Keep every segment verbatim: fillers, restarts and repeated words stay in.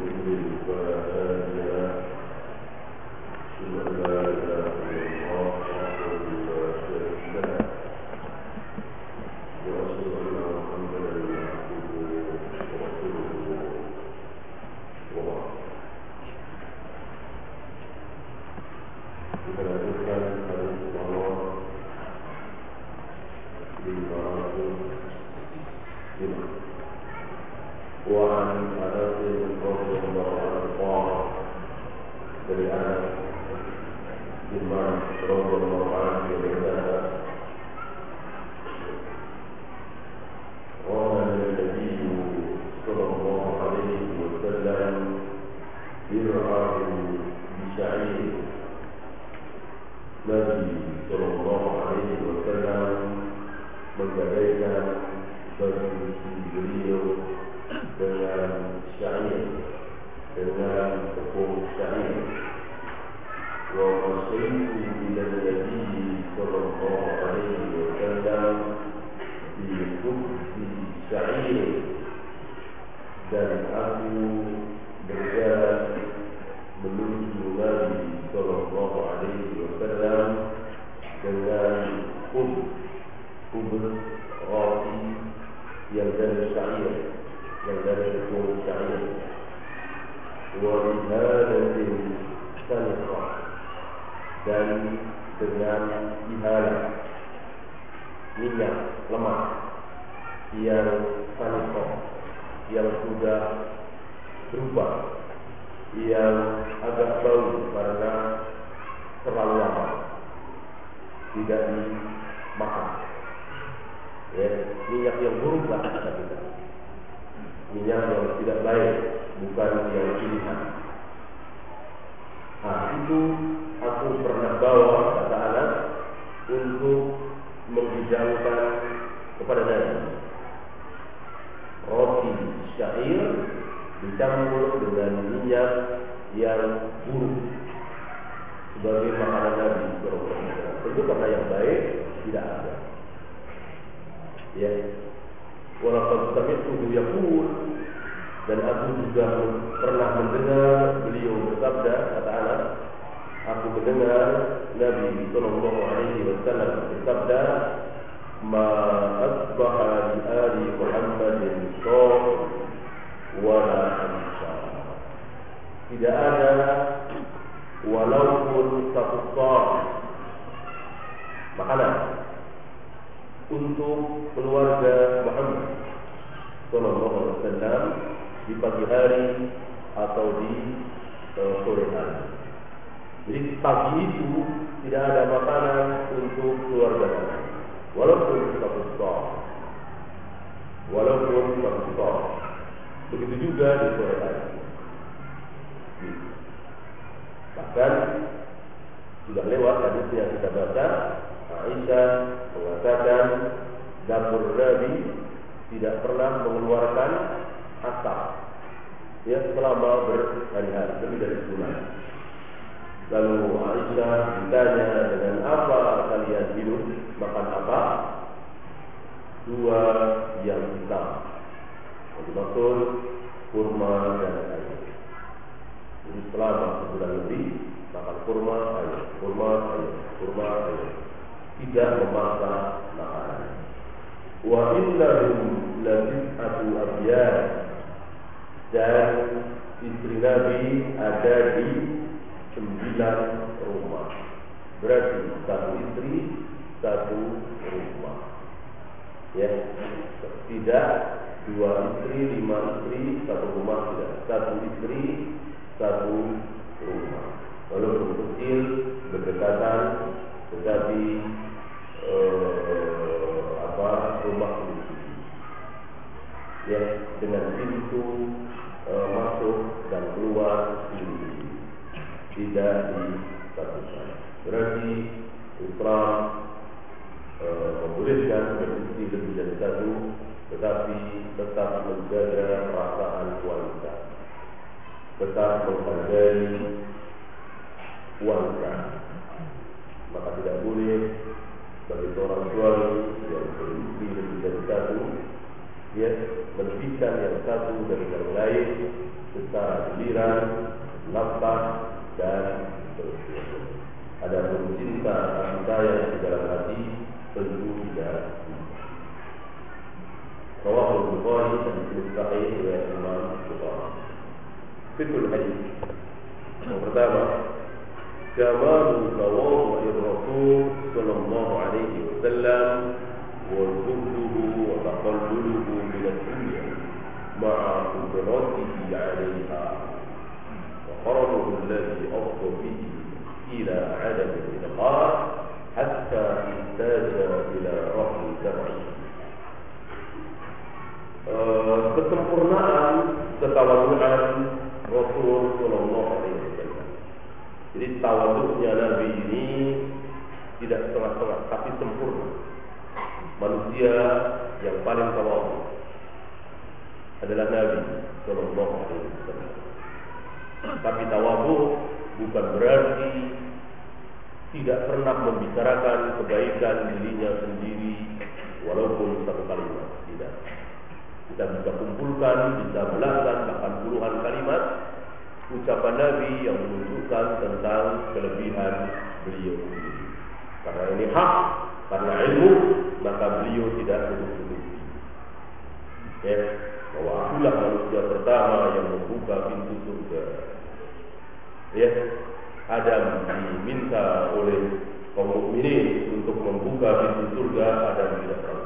dia melebihkan yang satu dari yang lain secara keinginan, nafas dan seterusnya. Adapun cinta kasih sayang di dalam hati tentu tidak. Rawahul Bukhari dan Muslim sahih riwayat Imam Bukhari. Fiqhul hadis. Yang pertama, kamalu tawadhu'ir Rasul sallallahu alaihi wasallam wa zuhduhu wa taqalluluhu min ad-dunya ma'a qudratihi 'alayha wa qarabuhu alladhi afdha bihi ila 'adam al-inqar hatta ihtaja ila rahmi sam'i. Kesempurnaan ketawaduan Rasul sallallahu alaihi wasallam. Jadi tawaduknya Nabi ini tidak setengah-setengah, tapi sempurna. Manusia yang paling tawaduk adalah Nabi sallallahu alaihi wasallam. Tapi tawaduk bukan berarti tidak pernah membicarakan kebaikan dirinya sendiri walaupun satu kalimat, tidak. Kita bisa kumpulkan, bisa belasan, bahkan puluhan kalimat ucapan Nabi yang menunjukkan tentang kelebihan beliau sendiri. Karena ini hak, karena ilmu, maka beliau tidak menutupi. Ya, bahwa akulah manusia pertama yang membuka pintu surga. Ya, Adam diminta oleh kaum mukminin untuk membuka pintu surga, Adam tidak tahu.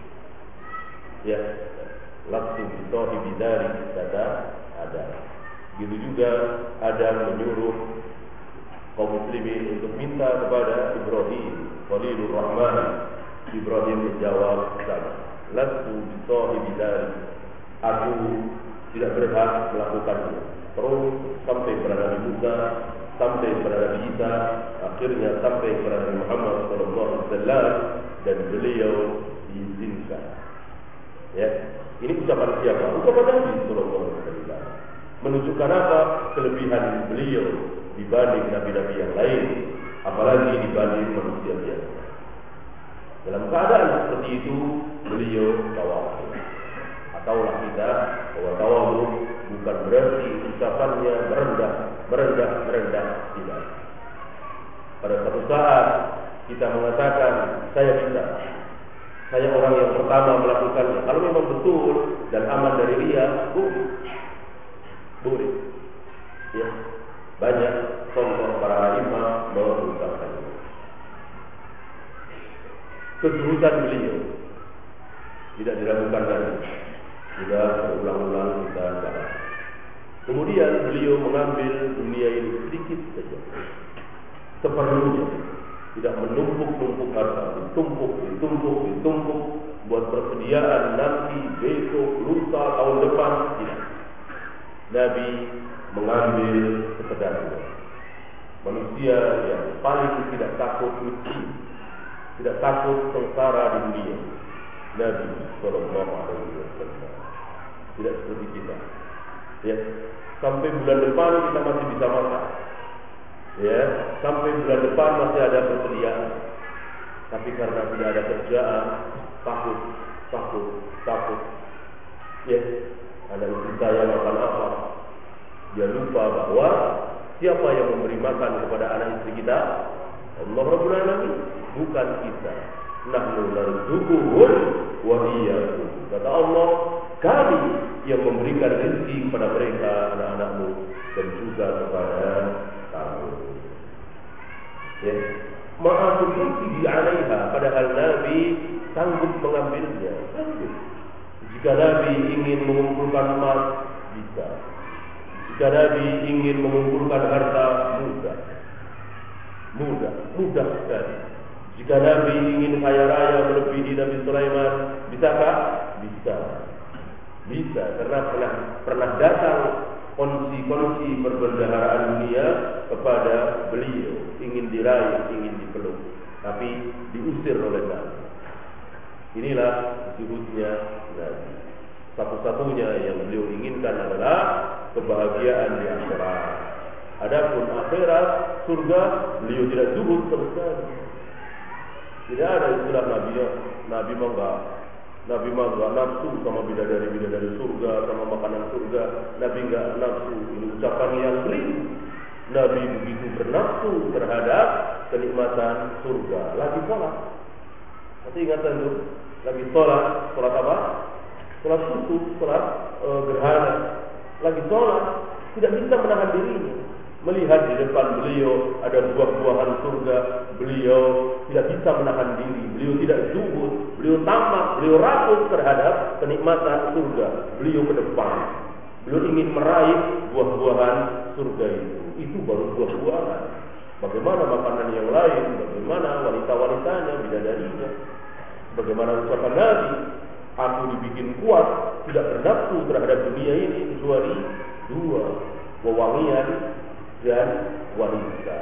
Ya. Langsung bisahibi dari kata Adam. Begitu juga Adam menyuruh kaum muslimin untuk minta kepada Ibrahim Khalilur Rahman. Ibrahim menjawab sama. Lastu bisahibi dari, aku tidak berhak melakukannya. Terus sampai kepada Nabi Musa, sampai kepada Nabi Isa, akhirnya sampai kepada Nabi Muhammad sallallahu alaihi wasallam, dan beliau diizinkan. Ya. Ini ucapan siapa? Ucapan Nabi sallallahu alaihi wasallam. Menunjukkan apa? Kelebihan beliau dibanding nabi-nabi yang lain, apalagi dibanding manusia biasa. Dalam keadaan seperti itu, beliau tawadhu. Ataulah kita bahwa tawadhu bukan berarti ucapannya merendah, merendah, merendah, tidak. Pada satu saat kita mengatakan saya bisa, saya orang yang pertama melakukannya. Kalau memang betul dan aman dari riya, boleh. Boleh. Ya. Banyak contoh para imam mengucapkannya. Kejurutan beliau tidak diragukan lagi. Sudah berulang-ulang kita bahas. Kemudian beliau mengambil dunia ini sedikit saja, seperlunya. Tidak menumpuk-numpuk harta, ditumpuk, ditumpuk, ditumpuk, buat persediaan nanti, besok, lusa, tahun depan, tidak. Nabi mengambil sekedarnya. Manusia yang paling tidak takut miskin, tidak takut sengsara di dunia. Nabi sallallahu alaihi wasallam. Tidak seperti kita. Ya, sampai bulan depan kita masih bisa makan. Ya, sampai bulan depan masih ada persediaan. Tapi karena tidak ada kerjaan, takut, takut, takut. Ya, ada istri saya makan apa? Dia lupa bahwa siapa yang memberi makan kepada anak istri kita? Allah Rabbul Alamin, bukan kita. Nahnu narzuquhum wa iyyakum. Kata Allah, kami yang memberikan rezeki kepada mereka, anak-anakmu, dan juga kepada kamu. Ya, maaf di alaiha, padahal Nabi sanggup mengambilnya. Sanggup. Jika Nabi ingin mengumpulkan emas, bisa. Jika Nabi ingin mengumpulkan harta, mudah. Mudah, mudah sekali. Jika Nabi ingin kaya raya melebihi Nabi Sulaiman, bisakah? Bisa. Bisa, karena pernah pernah datang kondisi-kondisi perbendaharaan dunia kepada beliau, ingin diraih, ingin dipeluk, tapi diusir oleh Nabi. Inilah zuhudnya Nabi. Satu-satunya yang beliau inginkan adalah kebahagiaan di akhirat. Adapun akhirat, surga, beliau tidak zuhud sama sekali. Tidak ada istilah Nabi, Nabi mah enggak, Nabi mah enggak nafsu sama bidadari-bidadari surga, sama makanan surga. Nabi enggak nafsu, ini ucapan yang keliru. Nabi begitu bernafsu terhadap kenikmatan surga. Lagi sholat, masih ingat itu? Lagi sholat, sholat apa? Sholat khusus, sholat e, gerhana. Lagi sholat, tidak bisa menahan dirinya. Melihat di depan beliau ada buah-buahan surga, beliau tidak bisa menahan diri. Beliau tidak zuhud, beliau tamak, beliau rakus terhadap kenikmatan surga. Beliau ke depan, beliau ingin meraih buah-buahan surga itu. Itu baru buah-buahan. Bagaimana makanan yang lain? Bagaimana wanita-wanitanya, bidadarinya? Bagaimana ucapan Nabi? Aku dibikin kuat, tidak bernafsu terhadap dunia ini kecuali dua, wewangian dan wanita.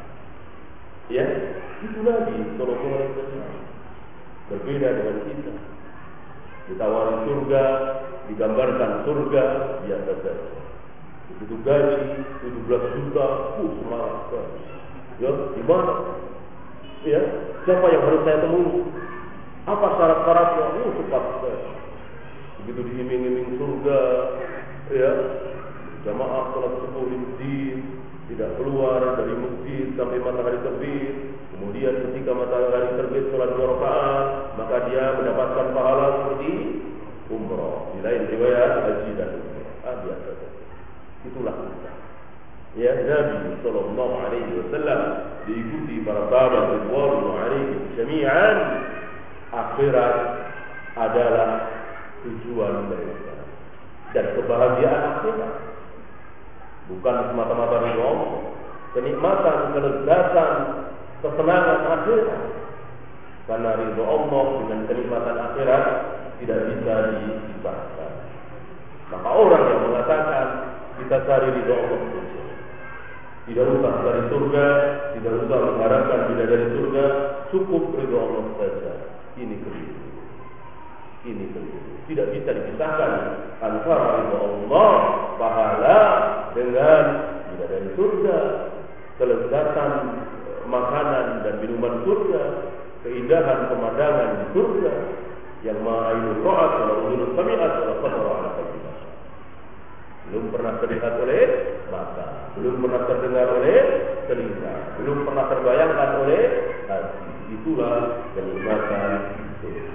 Ya, itu Nabi Sallallahu Alaihi Wasallam. Berbeda dengan kita. Ditawari surga, digambarkan surga biasa saja. Begitu gaji tujuh belas juta, uh semangat. Ya, di mana? Ya, siapa yang harus saya temui? Apa syarat-syaratnya? Uh cepat saja. Begitu diiming-iming surga, ya, jamaah salat subuh di masjid, tidak keluar dari masjid sampai matahari terbit. Kemudian ketika matahari terbit salat dua rakaat, maka dia mendapatkan pahala seperti umrah. Di lain riwayat haji dan umrah. Ah, biasa saja. Itulah kita. Ya, Nabi Sallallahu Alaihi Wasallam diikuti para sahabat ridwanullah alaihim jami'an. Akhirat adalah tujuan mereka dan kebahagiaan akhirat. Bukan semata-mata ridho Allah, kenikmatan, kelezatan, kesenangan akhirat. Karena ridho Allah dengan kenikmatan akhirat tidak bisa dipisahkan. Maka orang yang mengatakan kita cari ridho Allah saja, tidak usah cari surga, tidak usah mengharapkan tidak dari surga, cukup ridho Allah saja. Ini keliru. Ini keliru. Tidak bisa dipisahkan antara ridho Allah, pahala dengan tidak dari surga, kelezatan makanan dan minuman surga, keindahan pemandangan di surga yang ma'ainul ra'at wa udhunus sami'at wa qadara ala qalbina. Belum pernah terlihat oleh mata, belum pernah terdengar oleh telinga, belum pernah terbayangkan oleh hati. Itulah kenikmatan surga.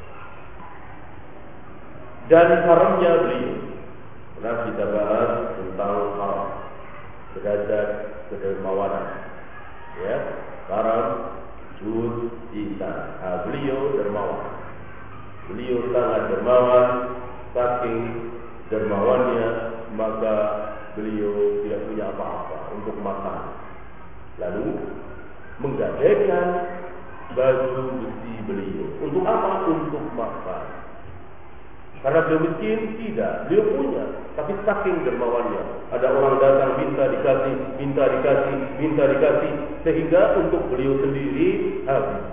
Dan haramnya beliau. Pernah kita bahas tentang haram, derajat kedermawanan. Ya, haram, jud, ihsan. Nah, beliau dermawan. Beliau sangat dermawan, saking dermawannya maka beliau tidak punya apa-apa untuk makan. Lalu menggadaikan baju besi beliau. Untuk apa? Untuk makan. Karena beliau miskin? Tidak. Beliau punya. Tapi saking dermawannya, ada orang datang minta dikasih, minta dikasih, minta dikasih, sehingga untuk beliau sendiri habis.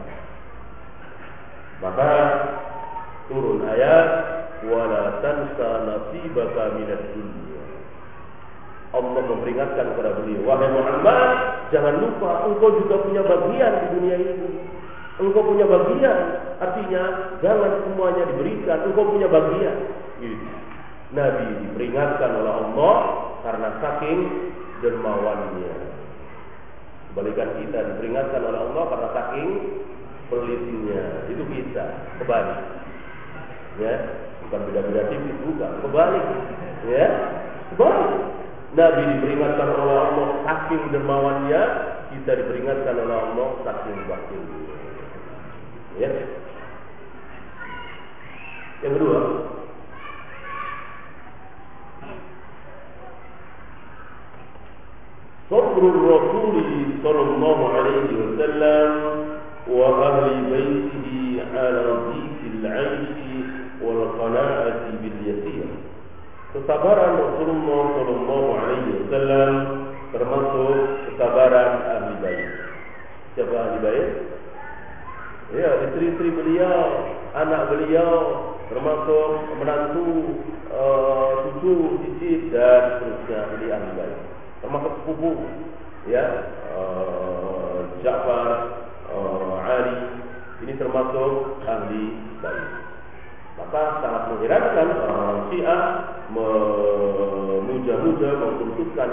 Maka turun ayat, wala tansa nasibaka minad dunya. Allah memperingatkan kepada beliau, wahai Muhammad, jangan lupa engkau juga punya bagian di dunia ini. Engkau punya bagian, artinya jangan semuanya diberikan, engkau punya bagian. Gitu. Nabi diperingatkan oleh Allah karena saking dermawannya. Kebalikan kita diperingatkan oleh Allah karena saking pelitnya. Itu kita kebalik. Ya, bukan beda-beda tipis, bukan, kebalik. Ya, kebalik. Nabi diperingatkan oleh Allah saking dermawannya, kita diperingatkan oleh Allah saking baktinya. Ya. Yang kedua, sabrul Rasul sallallahu alaihi wasallam wa ahli baitihi ala dhikil 'aishi wal qana'ati bil yasir. Kesabaran Rasulullah sallallahu alaihi wasallam termasuk kesabaran ahli bait. Siapa ahli bait? Ya, istri-istri beliau, anak beliau, termasuk menantu, uh, cucu, cicit dan seterusnya, ini ahli bait. Termasuk sepupu, ya, uh, Ja'far, uh, Ali, ini termasuk ahli bait. Maka sangat mengherankan orang-orang Syiah memuja-muja, mengkhususkan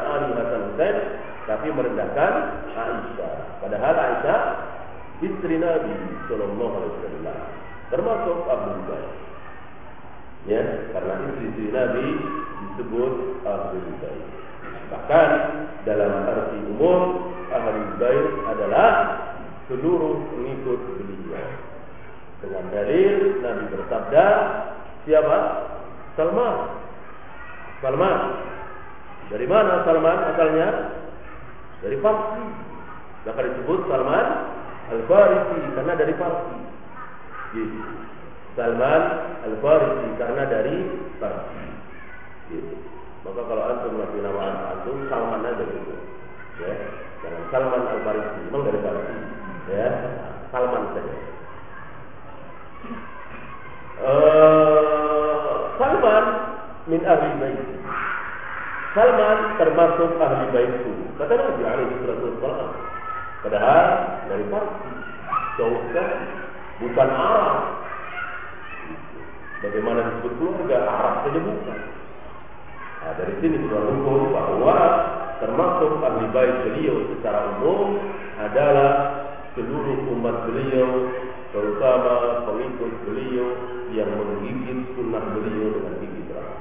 termasuk Ahlul Bait. Ya, karena istri-istri Nabi disebut Ahlul Bait. Bahkan dalam arti umum Ahlul Bait adalah seluruh pengikut beliau. Dengan dalil Nabi bersabda, siapa? Salman. Salman. Dari mana Salman asalnya? Dari Farsi. Maka disebut Salman Al-Farisi karena dari Farsi. Gitu. Salman Al-Farisi karena dari Farsi. Gitu. Maka kalau antum ngasih nama antum, Salman aja gitu. Ya, jangan Salman Al-Farisi, memang dari Farsi. Ya, Salman saja. Uh, Salman min ahli bait. Salman termasuk ahli baitku. Kata Nabi alaihi wasallam. Padahal dari Farsi, jauh sekali, bukan Arab. Bagaimana disebut keluarga Arab saja bukan. Nah, dari sini kita hukum bahwa termasuk ahli bait beliau secara umum adalah seluruh umat beliau, terutama pengikut beliau yang menggigit sunnah beliau dengan gigi keras.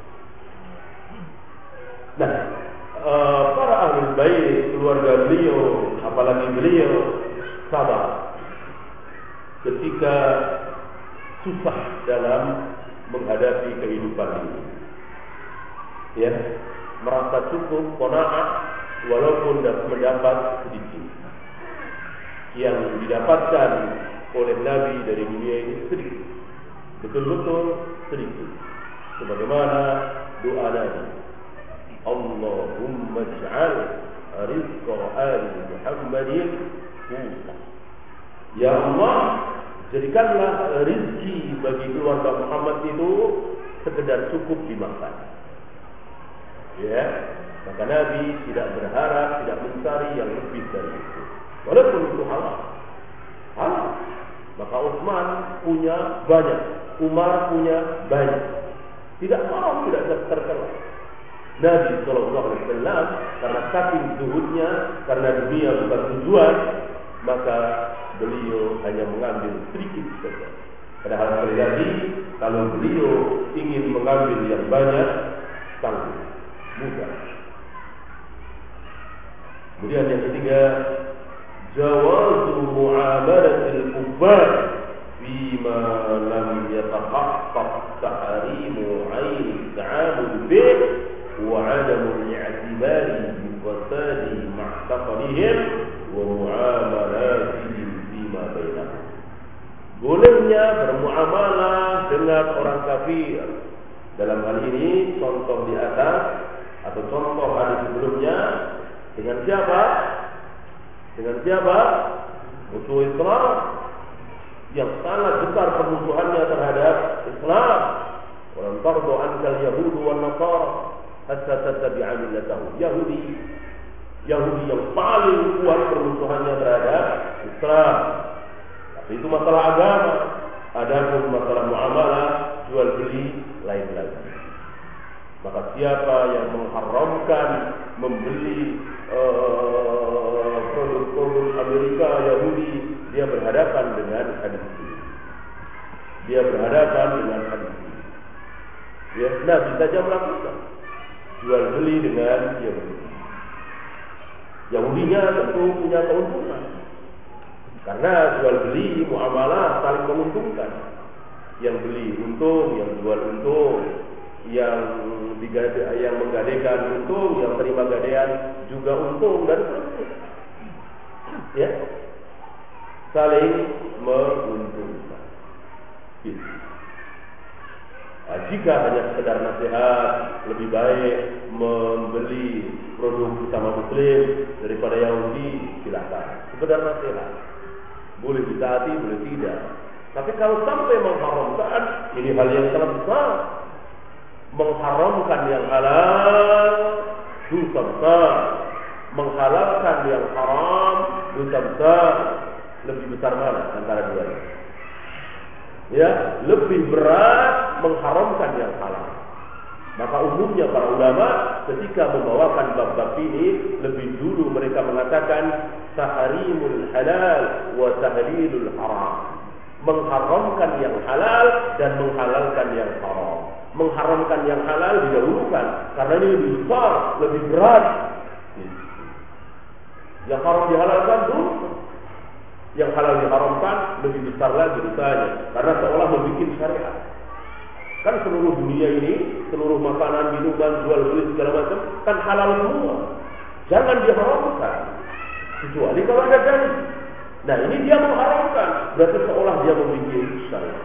Nah, uh, para ahli bait, keluarga beliau, apalagi beliau sabar ketika susah dalam menghadapi kehidupan ini. Ya, merasa cukup qanaah walaupun mendapat sedikit. Yang didapatkan oleh Nabi dari dunia ini sedikit, betul-betul sedikit. Sebagaimana doa Nabi, Allahumma ij'al rizqa ali Muhammadin quta. Ya Allah, jadikanlah rezeki bagi keluarga Muhammad itu sekedar cukup dimakan. Ya, maka Nabi tidak berharap, tidak mencari yang lebih dari itu. Walaupun itu halal, halal. Maka Utsman punya banyak, Umar punya banyak. Tidak haram, tidak tercela. Nabi Shallallahu Alaihi Wasallam karena saking zuhudnya, karena dunia bukan tujuan, maka beliau hanya mengambil sedikit saja. Padahal sekali lagi, kalau beliau ingin mengambil yang banyak, sanggup, mudah. Kemudian yang ketiga, jawazu muamalatil kuffar bima lam yatahaqqaq tahrimu 'ain ta'amul bih wa 'adamu i'tibari bi fasadi ma'taqadihim wa muamalatihim bima bainahum. Bolehnya bermuamalah dengan orang kafir. Dalam hal ini contoh di atas atau contoh hadis sebelumnya dengan siapa? Dengan siapa? Musuh Islam yang sangat besar permusuhannya terhadap Islam. Walan tardu ankal yahudu wan nasara hatta tattabi'a millatahum. Yahudi, Yahudi yang paling kuat permusuhannya terhadap Islam. Tapi itu masalah agama. Adapun masalah muamalah, jual beli, lain lagi. Maka siapa yang mengharamkan membeli uh, produk-produk Amerika, Yahudi, dia berhadapan dengan hadis ini. Dia berhadapan dengan hadis ini. Ya, Nabi saja melakukan jual beli dengan Yahudi. Yahudinya tentu punya keuntungan, karena jual beli muamalah saling menguntungkan. Yang beli untung, yang jual untung, yang digade, yang menggadaikan untung, yang terima gadaian juga untung, dan seterusnya. Ya, saling menguntungkan. Gitu. Nah, jika hanya sekedar nasihat, lebih baik membeli produk bersama Muslim daripada Yahudi, silakan. Sekedar nasihat, boleh ditaati, boleh tidak. Tapi kalau sampai mengharamkan, ini hal yang sangat besar. Mengharamkan yang halal, dosa besar. Menghalalkan yang haram, dosa besar. Lebih besar mana antara duanya? Ya, lebih berat mengharamkan yang halal. Maka umumnya para ulama ketika membawakan bab-bab ini, lebih dulu mereka mengatakan tahrimul halal wa tahlilul haram. mengharamkan yang halal dan menghalalkan yang haram. Mengharamkan yang halal didahulukan karena ini lebih besar, lebih berat. Yang haram dihalalkan dosa, yang halal diharamkan lebih besar lagi dosanya karena seolah membuat syariat. Kan seluruh dunia ini, seluruh makanan, minuman, jual beli segala macam kan halal semua. Jangan diharamkan kecuali kalau ada dalil. Nah ini dia mengharamkan, berarti seolah dia membuat syariat.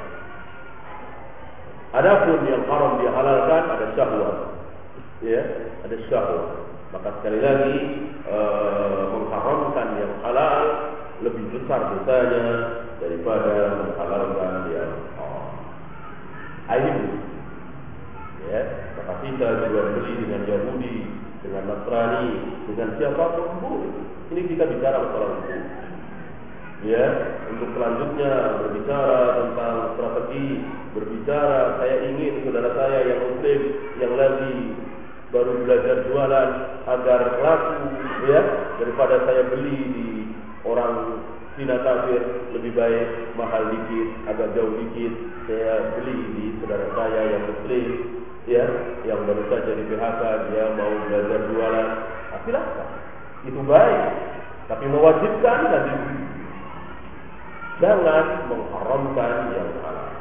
Adapun yang haram dihalalkan ada syahwat, ya, ada syahwat. Maka sekali lagi ee, mengharamkan yang halal lebih besar dosanya daripada menghalalkan yang haram. Aib, ya. Maka kita jual beli dengan Yahudi, dengan Nasrani, dengan siapapun boleh. Ini kita bicara masalah hukum. Ya, untuk selanjutnya berbicara tentang strategi, berbicara saya ingin saudara saya yang muslim yang lagi baru belajar jualan agar laku, ya, daripada saya beli di orang Cina kafir lebih baik mahal dikit, agak jauh dikit saya beli di saudara saya yang muslim, ya, yang baru saja di P H K dia mau belajar jualan. Nah, silakan, itu baik, tapi mewajibkan tadi. Jangan mengharamkan yang halal.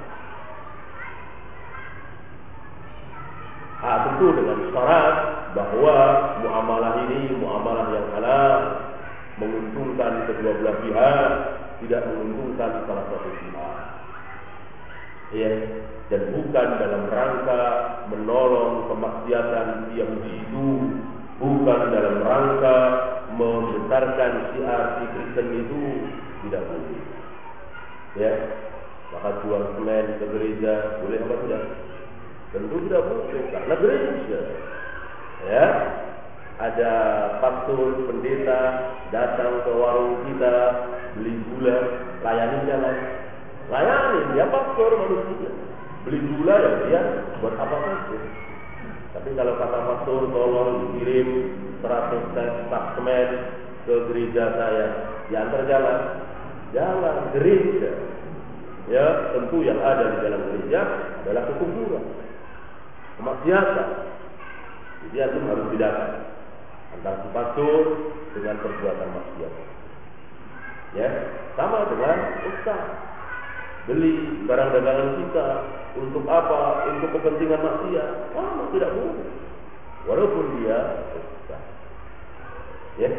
Ah, tentu dengan syarat bahwa muamalah ini muamalah yang halal, menguntungkan kedua belah pihak, tidak menguntungkan salah satu pihak. Ya, dan bukan dalam rangka menolong kemaksiatan Yahudi itu, bukan dalam rangka membesarkan syiar si Kristen itu, tidak boleh. Ya, maka jual semen ke gereja boleh apa tidak? Tentu tidak boleh karena gereja. Ya, ada pastor pendeta datang ke warung kita beli gula, layani jalan, layani dia pastor manusia. Beli gula ya dia buat apa saja. Tapi kalau kata pastor tolong dikirim seratus sak semen ke gereja saya, diantar jalan. Jalan gereja, ya, tentu yang ada di dalam gereja adalah kekufuran, kemaksiatan. Jadi itu harus bedakan antara pastor dengan perbuatan maksiat. Ya, sama dengan ustaz beli barang dagangan kita untuk apa? Untuk kepentingan maksiat. Sama, tidak boleh. Walaupun dia ustaz. Ya.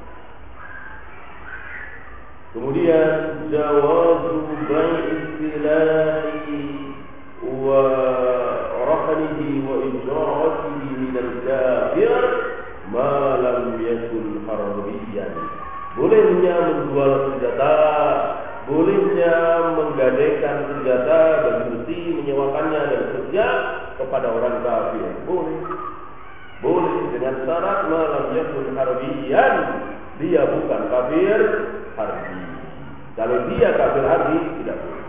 Kemudian jawazu bai'i silahi wa rahnihi wa ijaratihi min al-kafir ma lam yakun harbiyan. Bolehnya menjual senjata, bolehnya menggadaikan senjata bagi besi, menyewakannya dan seterusnya kepada orang kafir. Boleh. Boleh dengan syarat ma lam yakun harbiyan. Dia bukan kafir harbi. Kalau dia kafir harbi tidak boleh.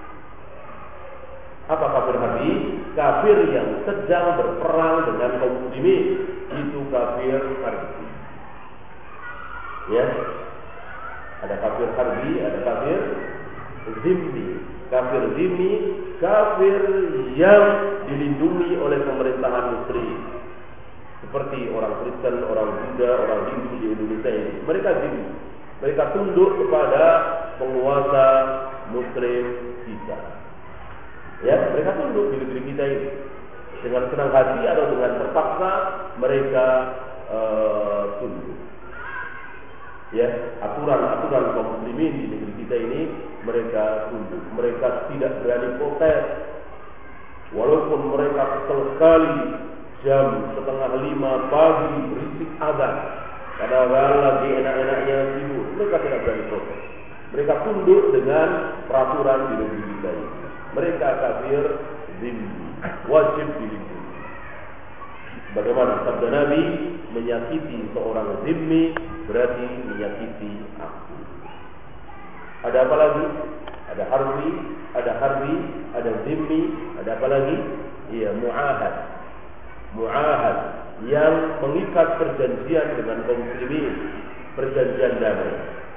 Apa kafir harbi? Kafir yang sedang berperang dengan kaum muslimin, itu kafir harbi. Ya, ada kafir harbi, ada kafir zimmi. Kafir zimmi, kafir yang dilindungi oleh pemerintahan muslim. Seperti orang Kristen, orang Buddha, orang Hindu di Indonesia ini, mereka zimmi. Mereka tunduk kepada penguasa muslim kita. Ya, mereka tunduk di negeri kita ini. Dengan senang hati atau dengan terpaksa mereka uh, tunduk. Ya, aturan-aturan kaum muslimin di negeri kita ini mereka tunduk. Mereka tidak berani protes. Walaupun mereka kesal sekali jam setengah lima pagi berisik azan, padahal lagi enak-enaknya tidur, mereka tidak berani protes. Mereka tunduk dengan peraturan di negeri kita ini. Mereka kafir zimmi, wajib dilindungi. Bagaimana sabda Nabi, menyakiti seorang zimmi berarti menyakiti aku. Ada apa lagi? Ada harbi, ada harbi, ada zimmi, ada apa lagi? Iya, mu'ahad. Mu'ahad yang mengikat perjanjian dengan kaum muslimin, perjanjian damai.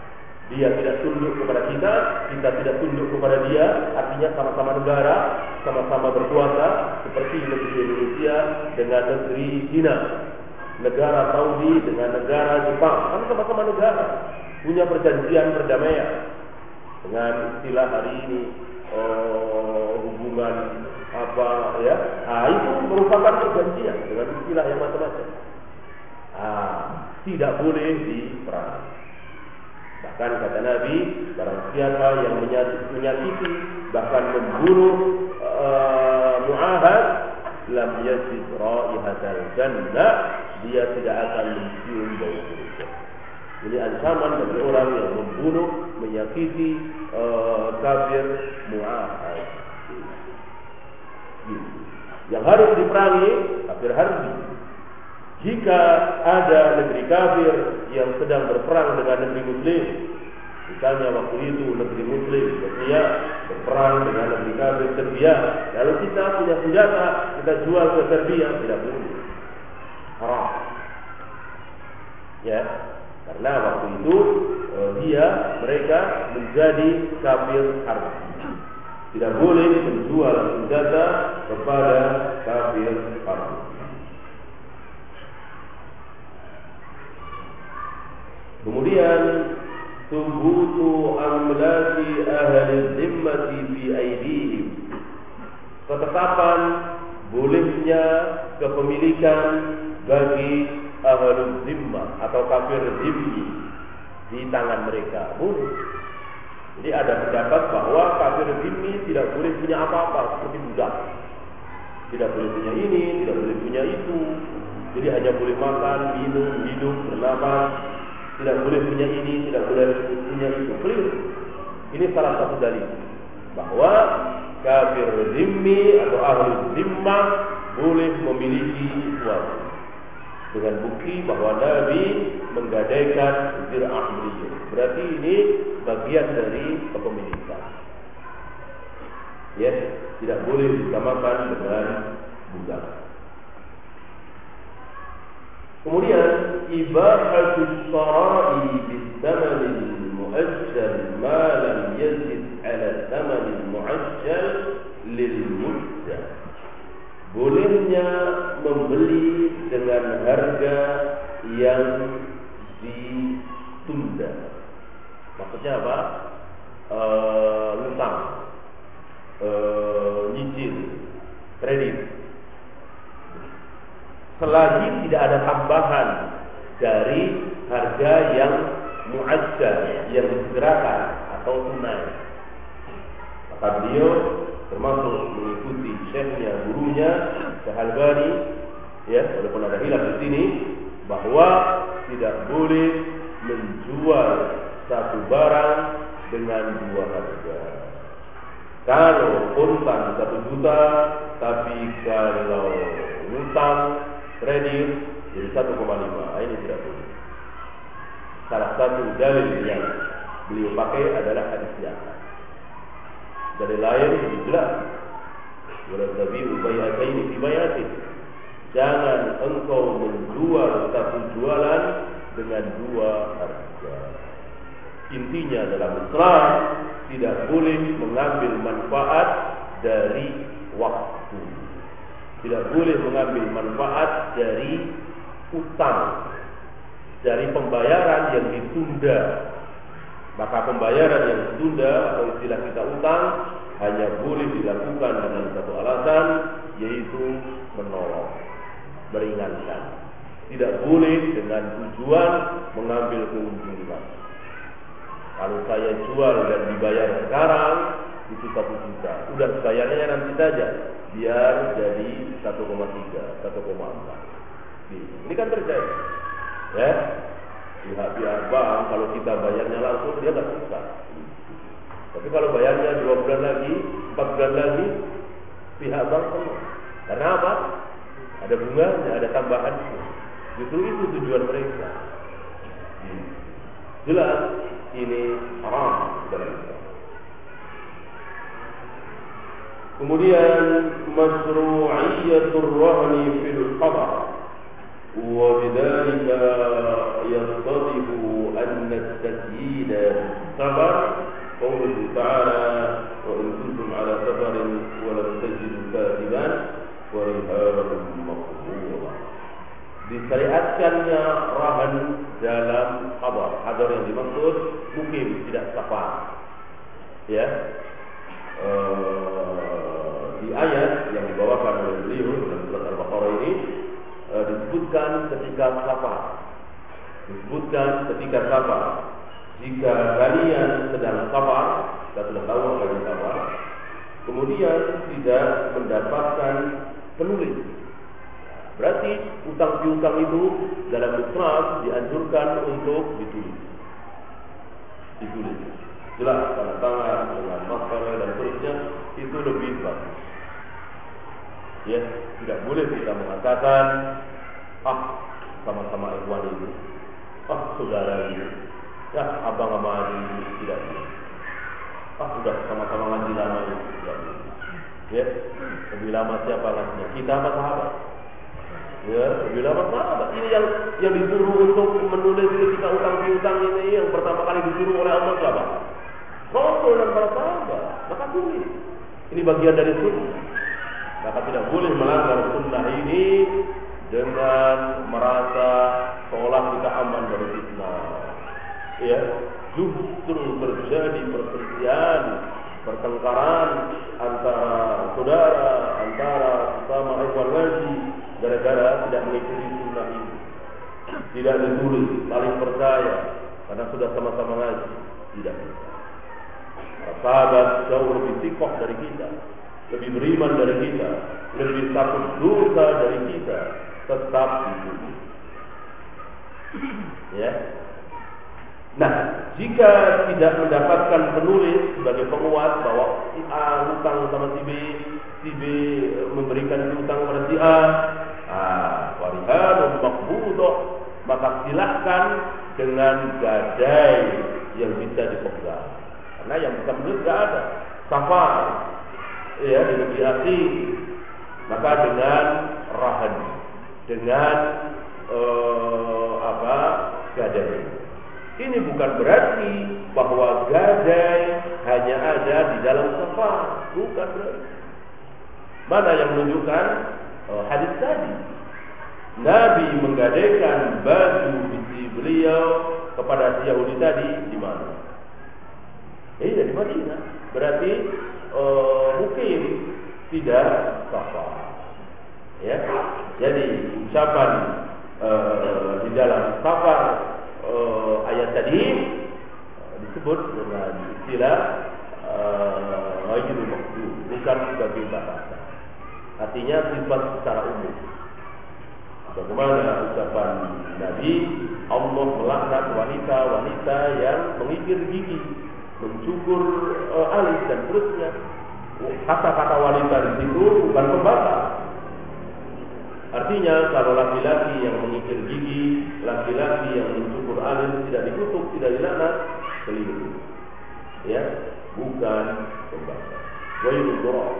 Dia tidak tunduk kepada kita, kita tidak tunduk kepada dia. Artinya sama-sama negara, sama-sama berkuasa. Seperti negeri Indonesia dengan negeri China, negara Saudi dengan negara Jepang, kan sama-sama negara, punya perjanjian perdamaian. Dengan istilah hari ini oh, hubungan apa ya? Ah itu merupakan perjanjian dengan istilah yang macam-macam. Ah tidak boleh diperangi. Bahkan kata Nabi, barang siapa yang menyakiti bahkan membunuh uh, mu'ahad, lam yazid raihatal jannah, dia tidak akan mencium bau surga. Ini ancaman bagi orang yang membunuh, menyakiti uh, kafir mu'ahad. Yang harus diperangi kafir harbi. Jika ada negeri kafir yang sedang berperang dengan negeri muslim, misalnya waktu itu negeri muslim Bosnia berperang dengan negeri kafir Serbia, lalu kita punya senjata, kita jual ke Serbia, tidak boleh, haram. Ya, karena waktu itu eh, dia mereka menjadi kafir harbi. Tidak boleh menjual senjata kepada kafir harbi. Kemudian thubutu amlaki ahli zimmati fi aidihim, ketetapan bolehnya kepemilikan bagi ahli zimmah atau kafir zimmi di tangan mereka. Boleh. Jadi ada pendapat bahwa kafir zimmi tidak boleh punya apa-apa seperti budak. Tidak boleh punya ini, tidak boleh punya itu. Jadi hanya boleh makan, minum, hidup, bernapas. Tidak boleh punya ini, tidak boleh punya itu. Keliru. Ini salah satu dalil bahwa kafir zimmi atau ahli zimmah boleh memiliki sesuatu dengan bukti bahwa Nabi menggadaikan dir'ah beliau. Berarti ini bagian dari kepemilikan. Ya, tidak boleh disamakan dengan budak. Kemudian ibahatus sara'i bis-thamanil mu'ajjal ma lam yazid 'ala thamanil mu'ajjal lil muddah. Bolehnya membeli dengan harga yang ditunda. Maksudnya apa? Uh, ngutang, uh, nyicil, kredit. Selagi tidak ada tambahan dari harga yang mu'ajjal, yang disegerakan atau tunai, maka beliau termasuk mengikuti syekhnya, gurunya Syekh Albani, ya, walaupun ada khilaf di sini, bahwa tidak boleh menjual satu barang dengan dua harga. Kalau kontan satu juta, tapi kalau utang kredit jadi satu koma lima, ini tidak boleh. Salah satu dalil yang beliau pakai adalah hadis yang dari lain lebih jelas. Wala tabi'u bai'ataini fi bai'atin. Jangan engkau menjual satu jualan dengan dua harga. Intinya dalam Islam tidak boleh mengambil manfaat dari waktu. Tidak boleh mengambil manfaat dari utang, dari pembayaran yang ditunda. Maka pembayaran yang ditunda atau istilah kita utang hanya boleh dilakukan dengan satu alasan, yaitu menolong, meringankan. Tidak boleh dengan tujuan mengambil keuntungan. Kalau saya jual dan dibayar sekarang itu satu juta, udah bayarnya nanti saja, biar jadi satu koma tiga, satu koma empat. Ini kan terjadi, ya. Pihak-pihak bank kalau kita bayarnya langsung dia nggak susah. Tapi kalau bayarnya dua bulan lagi, empat bulan lagi, pihak bank senang. Karena apa? Ada bunganya, ada tambahan. Justru itu tujuan mereka. Jelas ini haram dalam Islam. Kemudian masyru'iyyatur rahni fil qadar, wa bidzalika yastadifu anna at-tasyid sabar. Qauluhu ta'ala wa in kuntum ala safarin wa lam tajidu katiban wa rihalun maqbulah. Disyariatkannya rahan dalam hadar. Hadar yang dimaksud mukim, tidak safar. Ya. Uh, di ayat yang dibawakan oleh beliau dalam surat Al-Baqarah ini uh, disebutkan ketika safar. Disebutkan ketika safar. Jika kalian sedang safar, kita sudah tahu apa yang safar, kemudian tidak mendapatkan penulis, berarti utang piutang itu dalam Islam dianjurkan untuk ditulis. Ditulis. Jelas tanda tangan dengan masker dan seterusnya itu lebih bagus. Ya, tidak boleh kita mengatakan ah sama-sama ikhwan itu, ah saudara itu, ya abang sama adik, tidak boleh. Ah sudah sama-sama ngaji lama itu, tidak boleh. Ya, lebih lama siapa ngajinya? Kita apa sahabat? Ya, lebih lama sahabat. Ini yang yang disuruh untuk menulis ketika utang piutang ini yang pertama kali disuruh oleh Allah siapa? Rasul dan para sahabat. Maka tulis. Ini bagian dari sunnah. Maka tidak boleh melanggar sunnah ini dengan merasa seolah kita aman dari fitnah. Ya, justru terjadi perselisihan, pertengkaran antara saudara, antara sesama ikhwan ngaji gara-gara tidak mengikuti sunnah ini. Tidak ditulis, saling percaya karena sudah sama-sama ngaji. Tidak. Sahabat jauh lebih sikoh dari kita, lebih beriman dari kita, lebih takut dosa dari kita, tetap ditulis. Ya. Nah, jika tidak mendapatkan penulis sebagai penguat bahwa si A hutang sama si B, si B memberikan hutang kepada si A, ah, warihanun maqbudah, maka silahkan dengan gadai yang bisa dipegang. Karena yang bisa menulis tidak ada. Safar, ya, di negeri asing, maka dengan rahan, dengan uh, apa gadai. Ini bukan berarti bahwa gadai hanya ada di dalam safar, bukan berarti. Mana yang menunjukkan uh, hadis tadi? Nabi menggadaikan baju biji beliau kepada si Yahudi tadi di mana? Eh, di Madinah. Berarti uh, mungkin tidak safar. Ya. Jadi ucapan uh, di dalam safar uh, ayat tadi uh, disebut dengan istilah ghairul maqsud, bukan sebagai batasan. Artinya sifat secara umum. Bagaimana ucapan Nabi, Allah melaknat wanita-wanita yang mengikir gigi, mencukur uh, alis dan seterusnya. Kata-kata wanita di situ bukan pembatas. Artinya kalau laki-laki yang mengikir gigi, laki-laki yang mencukur alis tidak dikutuk, tidak dilaknat, keliru. Ya, bukan pembatas. Ghairul murad.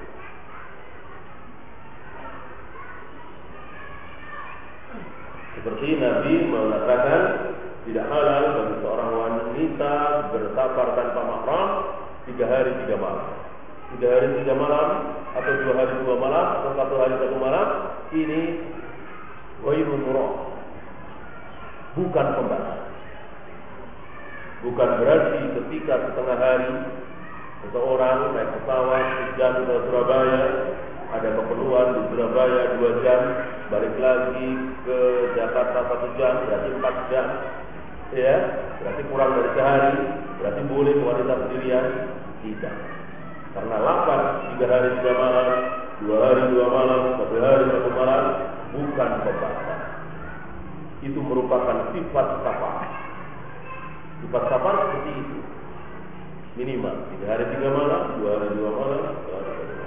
Seperti Nabi mengatakan tidak halal bagi seorang wanita bersafar tanpa mahram tiga hari tiga malam. Tiga hari tiga malam atau dua hari dua malam atau satu hari satu malam, ini ghairul murad, bukan pembatas. Bukan berarti ketika setengah hari seseorang naik pesawat sejam ke Surabaya, ada keperluan di Surabaya dua jam, balik lagi ke Jakarta satu jam, berarti empat jam, ya, berarti kurang dari sehari, berarti boleh wanita sendirian? Tidak, karena lapar tiga hari tiga malam, dua hari dua malam, satu hari satu malam, bukan pembatas. Itu merupakan sifat safar. Sifat safar seperti itu, minimal tiga hari tiga malam, dua hari dua malam, satu hari satu malam.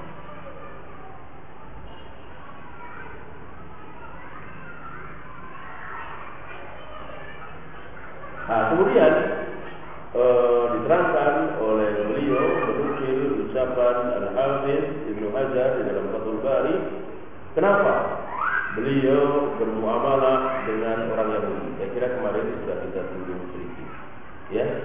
Nah, kemudian e, diterangkan oleh beliau menukil ucapan Al-Hafiz Ibnu Hajar di dalam Fathul Bari, kenapa beliau bermuamalah dengan orang Yahudi. Saya kira kemarin sudah kita singgung sedikit. Ya,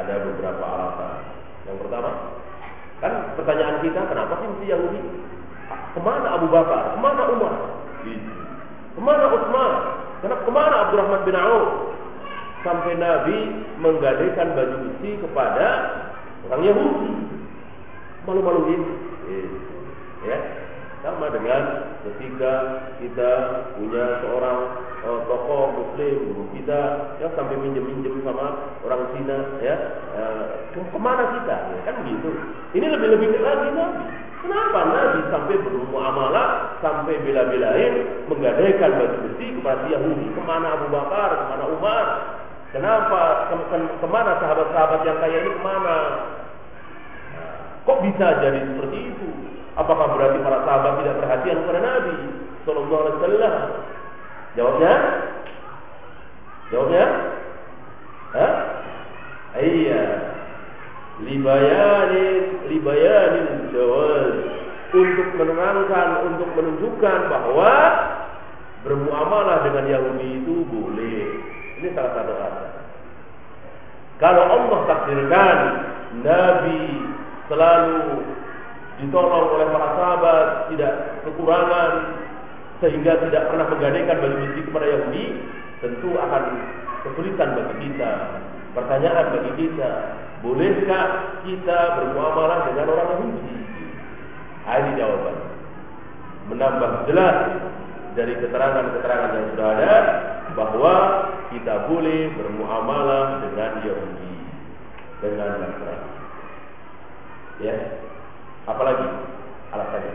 ada beberapa alasan. Yang pertama, kan pertanyaan kita, kenapa sih mesti Yahudi? Kemana Abu Bakar? Kemana Umar? Kemana Utsman? Kenapa kemana Abdurrahman bin Auf? Sampai Nabi menggadaikan baju besi kepada orang Yahudi. Malu-maluin. Ya, sama dengan ketika kita punya seorang uh, tokoh Muslim, guru kita yang sampai minjem-minjem sama orang Cina, ya, uh, kemana kita? Ya, kan begitu. Ini lebih-lebih lagi Nabi. Kenapa Nabi sampai bermuamalah, sampai bela-belain menggadaikan baju besi kepada Yahudi? Kemana Abu Bakar? Kemana Umar? Kenapa? Ke ke kemana sahabat-sahabat yang kaya ini kemana? Kok bisa jadi seperti itu? Apakah berarti para sahabat tidak perhatian kepada Nabi Sallallahu Alaihi Wasallam? Jawabnya? Jawabnya? Hah? Iya. Libayanin, libayanin jawaz. Untuk menerangkan, untuk menunjukkan bahwa bermuamalah dengan Yahudi itu boleh. Ini salah satu alasan. Kalau Allah takdirkan Nabi selalu ditolong oleh para sahabat, tidak kekurangan, sehingga tidak pernah menggadaikan baju besi kepada Yahudi, tentu akan kesulitan bagi kita. Pertanyaan bagi kita, bolehkah kita bermuamalah dengan orang Yahudi? Ini jawaban. Menambah jelas dari keterangan-keterangan yang sudah ada bahwa kita boleh bermuamalah dengan Yahudi, dengan Nasrani. Ya. Apalagi alasannya?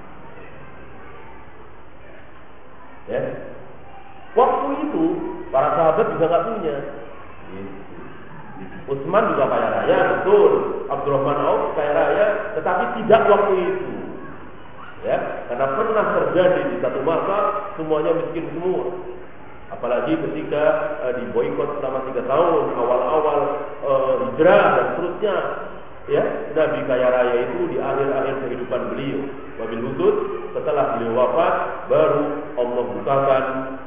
Ya. Waktu itu para sahabat juga nggak punya. Utsman juga kaya raya, betul. Abdurrahman Auf kaya raya, tetapi tidak waktu itu. Ya, karena pernah terjadi di satu masa semuanya miskin semua. Apalagi ketika uh, diboikot selama tiga tahun, awal-awal uh, hijrah dan seterusnya. Ya, Nabi kaya raya itu di akhir-akhir kehidupan beliau. Wabil khusus setelah beliau wafat, baru Allah bukakan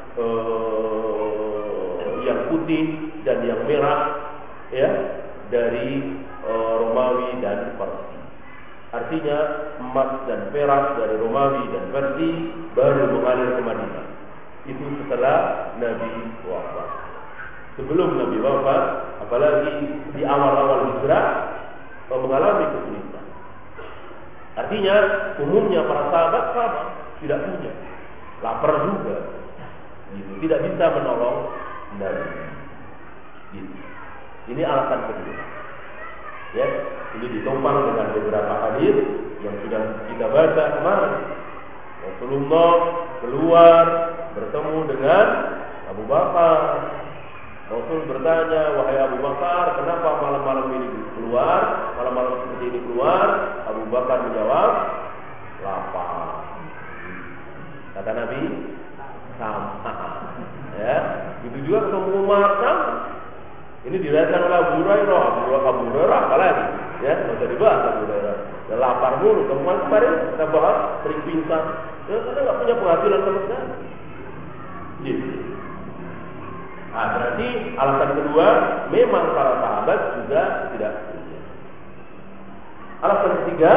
uh, yang putih dan yang merah, ya, dari uh, Romawi dan Parsi. Artinya emas dan perak dari Romawi dan Parsi baru mengalir ke Madinah. Itu setelah Nabi wafat. Sebelum Nabi wafat, apalagi di awal-awal hijrah, mengalami kesulitan. Artinya umumnya para sahabat sama, tidak punya, lapar juga, gitu. Tidak bisa menolong Nabi. Gitu. Ini alasan kedua. Ya, ini ditopang dengan beberapa hadis yang sudah kita baca kemarin. Rasulullah keluar bertemu dengan Abu Bakar. Rasul bertanya, wahai Abu Bakar, kenapa malam-malam ini keluar, malam-malam seperti ini keluar? Abu Bakar menjawab, lapar. Kata Nabi, sama. Ya, itu juga ketemu Umar, sama. Ini dilihatkan oleh Abu Hurairah, Abu Hurairah apalagi, ya, nggak usah dibahas Abu Hurairah. Ya, lapar mulu, kemarin kemarin kita bahas sering pingsan, ya, karena nggak punya penghasilan sama sekali. Gitu. Nah, berarti alasan kedua, memang para sahabat juga tidak punya. Alasan ketiga,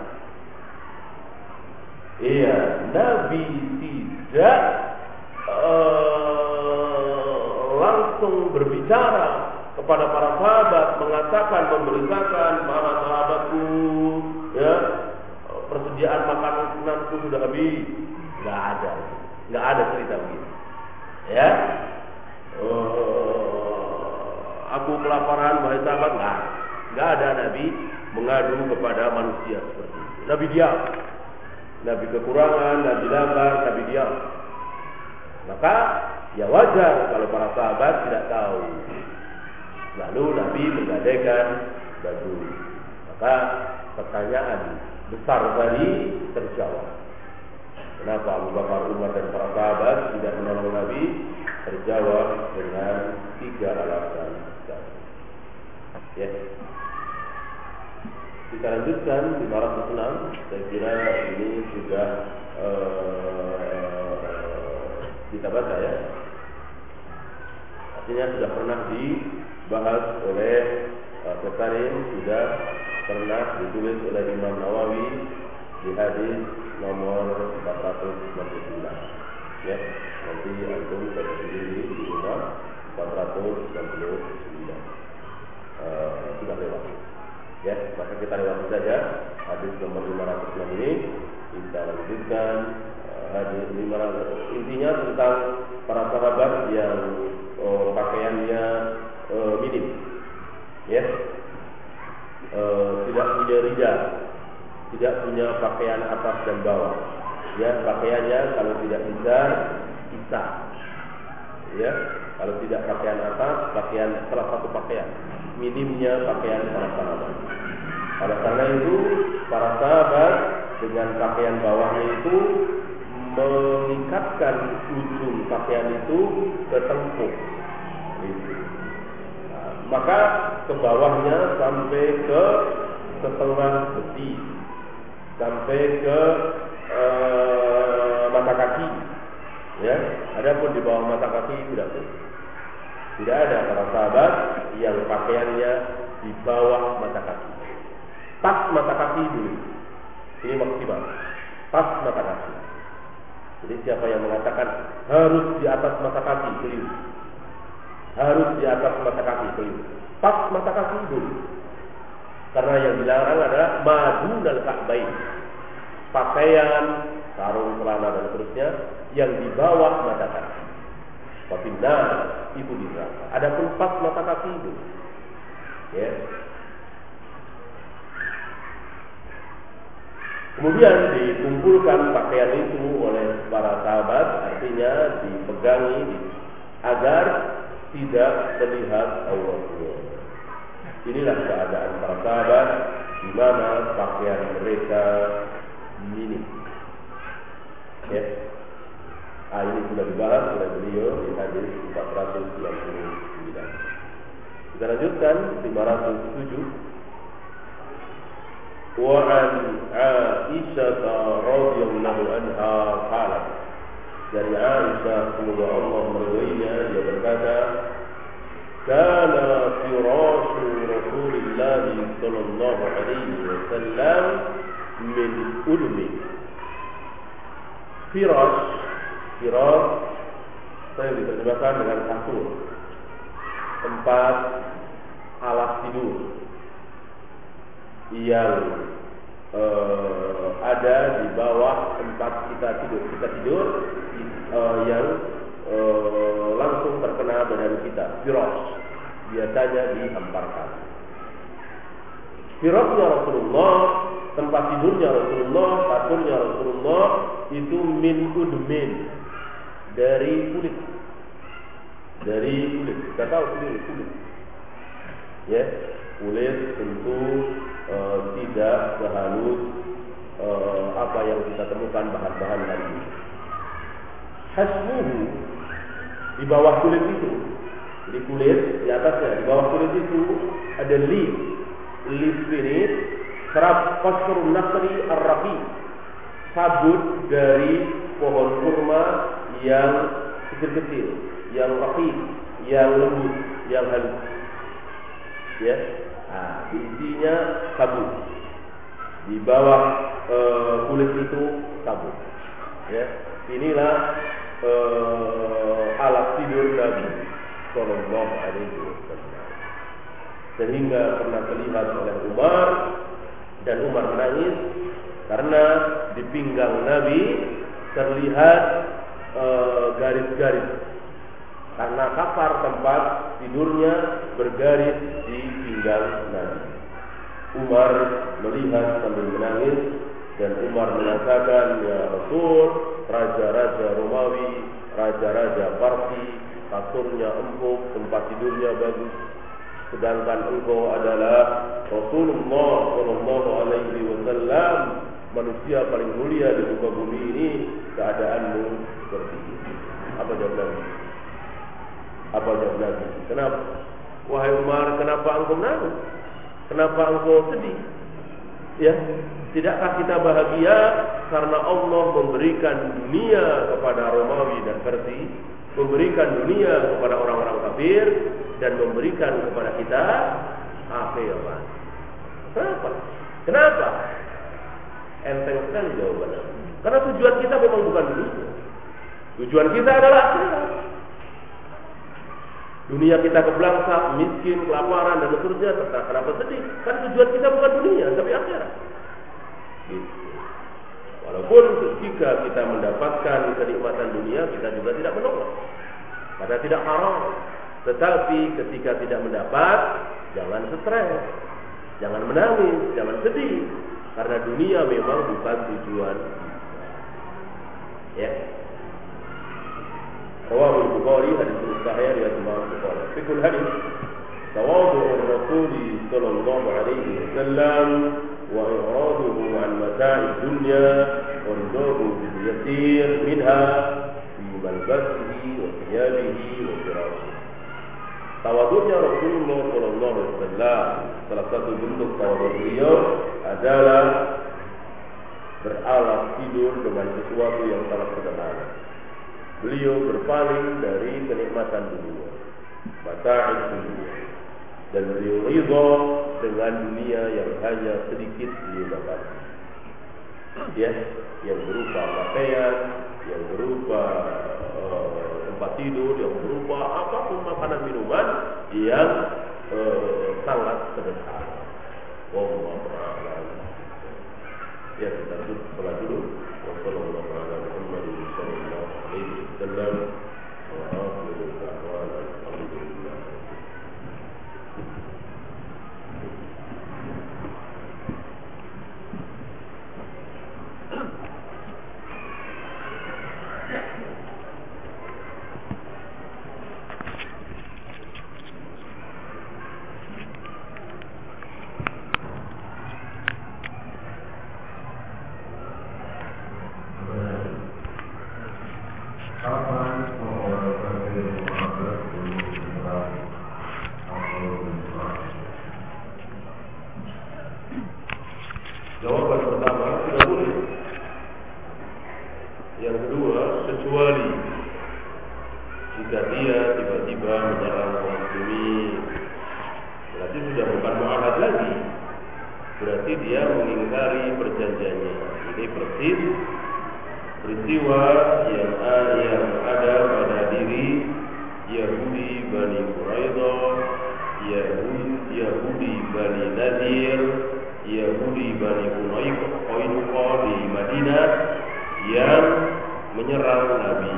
iya, Nabi tidak uh, langsung berbicara kepada para sahabat, mengatakan, memberitakan, para sahabatku, ya, persediaan makananku sudah habis. Nggak ada, nggak ada cerita begitu. Ya. Uh, aku kelaparan, wahai sahabat, nggak, nggak ada Nabi mengadu kepada manusia seperti itu. Nabi diam, Nabi kekurangan, Nabi lapar, Nabi diam. Maka ya wajar kalau para sahabat tidak tahu. Lalu Nabi menggadaikan baju. Maka pertanyaan besar tadi terjawab. Kenapa Abu Bakar, Umar dan para sahabat tidak menolong Nabi? Terjawab dengan tiga alasan. Ya. Kita lanjutkan lima ratus enam. Saya kira ini sudah uh, kita baca, ya. Artinya sudah pernah dibahas oleh kemarin sudah pernah ditulis oleh Imam Nawawi di hadis nomor empat ratus enam puluh sembilan. Ya, nanti antum bisa sendiri di rumah empat ratus enam puluh sembilan. Uh, sudah lewat. Ya, maka kita lewati saja hadis nomor lima ratus enam ini. Kita lanjutkan uh, hadis lima ratus. Intinya tentang para sahabat yang uh, pakaiannya uh, minim, ya, uh, tidak punya rida, tidak punya pakaian atas dan bawah. Ya, pakaiannya kalau tidak izar, isar. Ya, kalau tidak pakaian atas, pakaian salah satu pakaian. Minimnya pakaian para sahabat. Pada karena itu para sahabat dengan pakaian bawahnya itu meningkatkan ujung pakaian itu ke tengkuk. Nah, maka ke bawahnya sampai ke setengah besi, sampai ke uh, mata kaki. Ya, adapun di bawah mata kaki tidak boleh. Tidak ada para sahabat yang pakaiannya di bawah mata kaki. Pas mata kaki dulu. Ini maksimal. Pas mata kaki. Jadi siapa yang mengatakan harus di atas mata kaki, keliru. Harus di atas mata kaki, keliru. Pas mata kaki dulu. Karena yang dilarang adalah madunal ka'bain. Pakaian, sarung, celana dan seterusnya yang di bawah mata kaki. Wafillah itu di neraka. Adapun pas mata kaki itu, ya. Kemudian dikumpulkan pakaian itu oleh para sahabat, artinya dipegangi agar tidak terlihat auratnya. Inilah keadaan para sahabat di mana pakaian mereka minim. Ya. Ah, ini sudah dibahas oleh beliau di hadis empat ratus sembilan puluh sembilan. Kita lanjutkan lima ratus tujuh. Wa an Aisyah radhiyallahu anha qalat. Dari Aisyah semoga Allah meridhoinya, dia berkata, kana firashu Rasulillah sallallahu alaihi wasallam min udmi. Firash, firash saya diterjemahkan dengan kasur, tempat alas tidur yang uh, ada di bawah tempat kita tidur. Kita tidur uh, yang uh, langsung terkena badan kita. Firash biasanya dihamparkan. Firashnya Rasulullah, tempat tidurnya Rasulullah, kasurnya Rasulullah itu min udmin, dari kulit, dari kulit. Kita tahu kulit, kulit, ya, kulit tentu uh, tidak sehalus uh, apa yang kita temukan bahan-bahan hari ini. Hasmuhu, di bawah kulit itu, di kulit, di atasnya, di bawah kulit itu ada lif. Lif ini serap qasrun nasri ar-rafi, sabut dari pohon kurma yang kecil-kecil, yang rafi, yang lembut, yang halus. Ya, nah, isinya sabut. Di bawah e, kulit itu sabut. Ya, inilah e, alat tidur Nabi Sallallahu Alaihi Wasallam. Sehingga pernah terlihat oleh Umar, dan Umar menangis karena di pinggang Nabi terlihat e, garis-garis, karena kasar tempat tidurnya bergaris di pinggang Nabi. Umar melihat sambil menangis, dan Umar mengatakan, ya Rasul, raja-raja Romawi, raja-raja Parsi, kasurnya empuk, tempat tidurnya bagus, sedangkan engkau adalah Rasulullah Sallallahu Alaihi Wasallam, manusia paling mulia di muka bumi ini, keadaanmu seperti ini. Apa jawab Nabi? Apa jawab Nabi? Kenapa? Wahai Umar, kenapa engkau menangis? Kenapa engkau sedih? Ya, tidakkah kita bahagia karena Allah memberikan dunia kepada Romawi dan Persia, memberikan dunia kepada orang-orang kafir, dan memberikan kepada kita ah, akhirat. Kenapa? Kenapa? Enteng sekali jawabannya. Karena tujuan kita memang bukan dunia. Tujuan kita adalah akhirat. Dunia kita kebelangsak, miskin, kelaparan dan seterusnya. Kenapa sedih? Kan tujuan kita bukan dunia, tapi akhirat. Gitu. Walaupun ketika kita mendapatkan kenikmatan dunia, kita juga tidak menolak. Karena tidak haram. Tetapi ketika tidak mendapat, jangan stres, jangan menangis, jangan sedih. Karena dunia memang bukan tujuan. Ya. Rawahul Bukhari, hadis sahih riwayat Imam Bukhari. Fikul hadis tawadhu'ur Rasul sallallahu alaihi wasallam wa i'raduhu 'an mata'id dunya wa ridahu bil yasir minha fi malbasihi wa thiyabihi wa firashihi. Tawadhu'nya Rasulullah sallallahu alaihi wasallam, salah satu bentuk tawadhu beliau adalah beralas tidur dengan sesuatu yang sangat sederhana. Beliau berpaling dari kenikmatan dunia, mata'id dunia, dan beliau ridha dengan dunia yang hanya sedikit beliau dapat. Ya, yang berupa pakaian, yang berupa uh, tempat tidur, yang berupa apapun makanan minuman yang uh, sangat sederhana. Wallahu a'lam. Ya, kita sholat dulu. Wassallallahu ala Muhammadin sallallahu alaihi wasallam wa akhiru da'wana alhamdulillah. Jawaban pertama, tidak boleh. Yang kedua, kecuali jika dia tiba-tiba menyerang kaum muslimin, berarti sudah bukan mu'ahad lagi. Berarti dia mengingkari perjanjiannya. Ini persis peristiwa yang yang ada pada diri Yahudi Bani Quraidah, Yahudi, Yahudi Bani Nadir, Yahudi Bani Qainuqa di Madinah yang menyerang Nabi.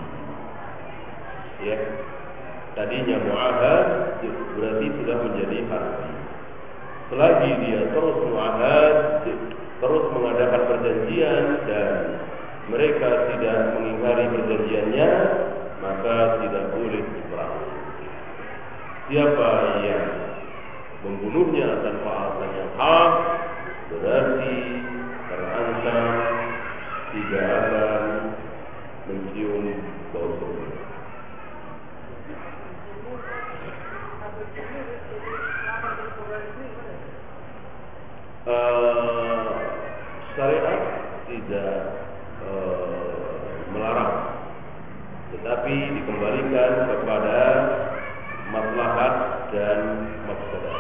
Ya, tadinya mu'ahad berarti sudah menjadi harbi. Selagi dia terus mu'ahad, terus mengadakan perjanjian dan mereka tidak mengingkari perjanjiannya, maka tidak boleh diperang. Siapa yang membunuhnya tanpa alasan yang hak, berarti terancam tidak akan mencium bau surga. Uh, syariat tidak uh, melarang, tetapi dikembalikan kepada maslahat dan mafsadah.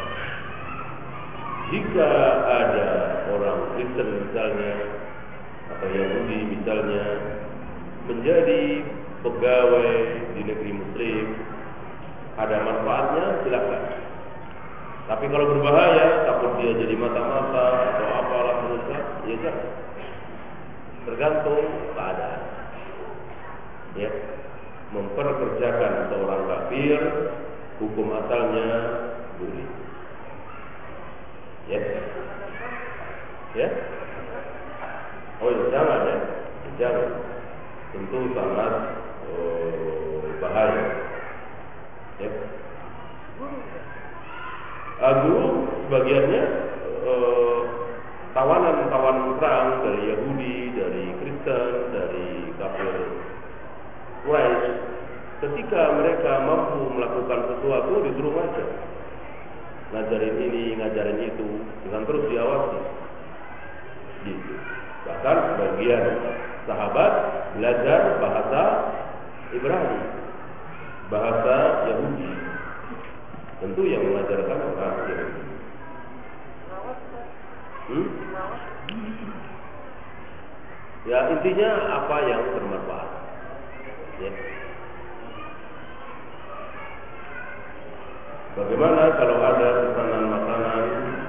Jika ada orang Kristen misalnya atau Yahudi misalnya menjadi pegawai di negeri Muslim, ada manfaatnya, silakan. Tapi kalau berbahaya, takut dia jadi mata-mata atau apalah merusak, ya jangan. Tergantung keadaan. Ya, memperkerjakan seorang kafir, hukum asalnya boleh. Ya, ya. Oh, ya, jangan ya, jangan. Tentu sangat oh, bahaya. Ya. Guru sebagiannya eh, tawanan-tawanan perang dari Yahudi, dari Kristen, dari kafir Quraisy. Ketika mereka mampu melakukan sesuatu, disuruh ngajar, ngajarin ini, ngajarin itu, dengan terus diawasi. Gitu. Bahkan sebagian sahabat belajar bahasa Ibrani, bahasa Yahudi. Tentu yang mengajarkan orang Yahudi. Hmm? Ya intinya apa yang bermanfaat. Ya. Bagaimana kalau ada pesanan makanan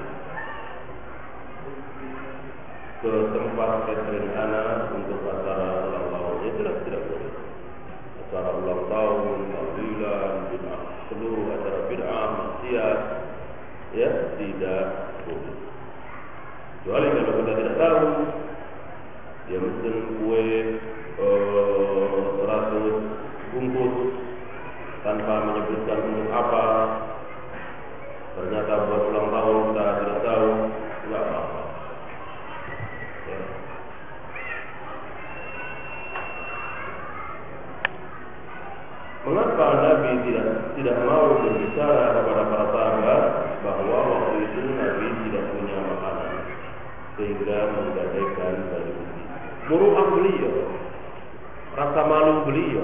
ke tempat catering anak untuk acara ulang tahun? Ya jelas tidak boleh. Acara ulang tahun, tahlilan, bid'ah, seluruh acara bid'ah, maksiat, ya tidak boleh. Kecuali kalau kita tidak tahu, dia mesen kue eh, seratus bungkus tanpa menyebutkan untuk apa, ternyata buat ulang tahun kita tidak tahu, tidak apa-apa. Ya. Mengapa Nabi tidak tidak mau berbicara kepada para sahabat bahwa waktu itu Nabi tidak punya makanan sehingga menggadaikan baju putih? Muruah beliau, rasa malu beliau,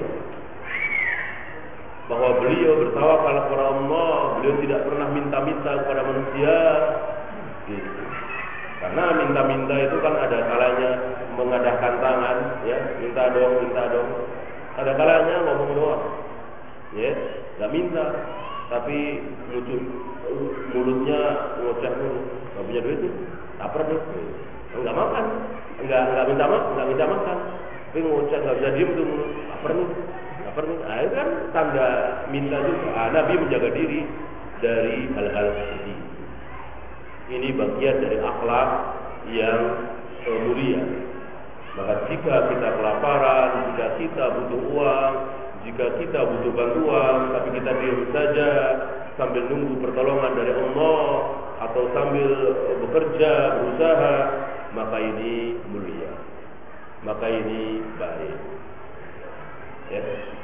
bahwa beliau bertawakal kepada Allah, beliau tidak pernah minta-minta kepada manusia, gitu. Karena minta-minta itu kan ada kalanya mengadahkan tangan, ya, minta dong, minta dong. Ada kalanya ngomong doang, ya, nggak minta, tapi muncul mulutnya ngoceh dulu, nggak punya duit tuh, lapar deh, nggak makan, nggak nggak minta makan, nggak minta makan, tapi ngoceh nggak bisa diem tuh mulut, lapar nih. Nah, itu kan tanda minta juga. Ah, Nabi menjaga diri dari hal-hal seperti ini. Ini bagian dari akhlak yang uh, mulia. Maka jika kita kelaparan, jika kita butuh uang, jika kita butuh bantuan, tapi kita diam saja sambil nunggu pertolongan dari Allah atau sambil bekerja, berusaha, maka ini mulia. Maka ini baik. Ya.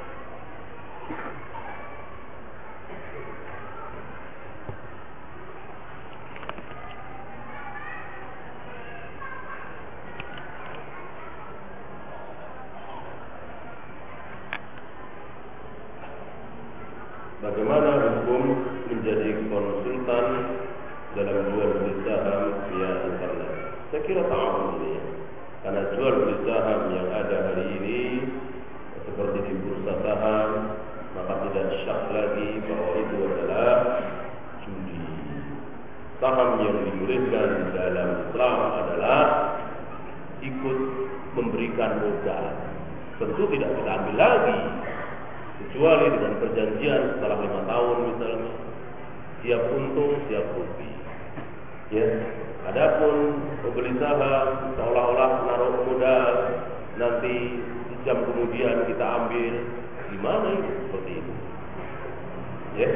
Bagaimana hukum menjadi konsultan dalam jual beli saham via internet? Saya kira tahu ini, karena jual beli saham yang ada hari ini seperti di bursa saham, maka tidak syak lagi bahwa itu adalah judi. Saham yang dibolehkan dalam Islam adalah ikut memberikan modal. Tentu tidak kita ambil lagi, kecuali dengan perjanjian setelah lima tahun misalnya, siap untung, siap rugi. Ya, adapun membeli saham seolah-olah menaruh modal, nanti jam kemudian kita ambil, gimana itu seperti itu? Ya.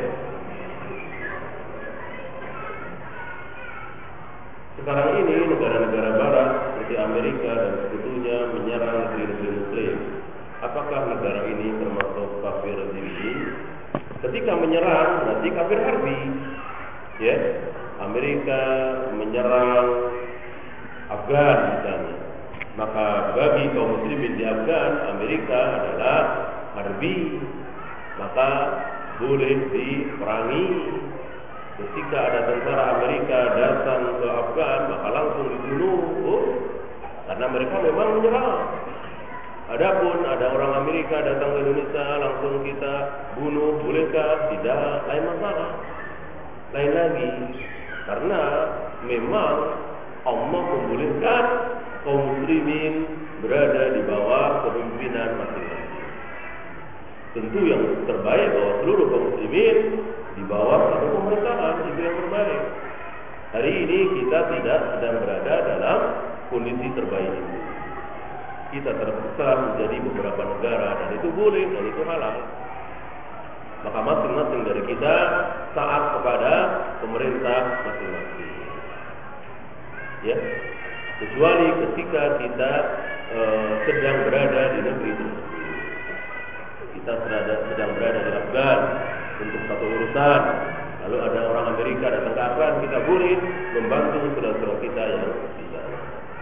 Sekarang ini negara-negara Barat seperti Amerika dan sekutunya menyerang negeri-negeri Muslim. Apakah negara ini termasuk kafir harbi? Ketika menyerang nanti kafir harbi. Ya, Amerika menyerang Afgan misalnya, maka bagi kaum muslimin di Afgan, Amerika adalah harbi, maka boleh diperangi. Ketika ada tentara Amerika datang ke Afgan, maka langsung dibunuh, oh, karena mereka memang menyerang. Adapun ada orang Amerika datang ke Indonesia, langsung kita bunuh, bolehkah? Tidak, lain masalah. Lain lagi, karena memang Allah membolehkan kaum muslimin berada di bawah kepemimpinan masing-masing. Tentu yang terbaik bahwa seluruh kaum muslimin di bawah satu pemerintahan, itu yang terbaik. Hari ini kita tidak sedang berada dalam kondisi terbaik itu. Kita terpecah menjadi beberapa negara, dan itu boleh dan itu halal. Maka masing-masing dari kita taat kepada pemerintah masing-masing. Ya, kecuali ketika kita e, sedang berada di negeri tersebut. Kita sedang, sedang berada di Afgan untuk satu urusan, lalu ada orang Amerika datang ke Afgan, kita boleh membantu saudara-saudara kita yang di sana.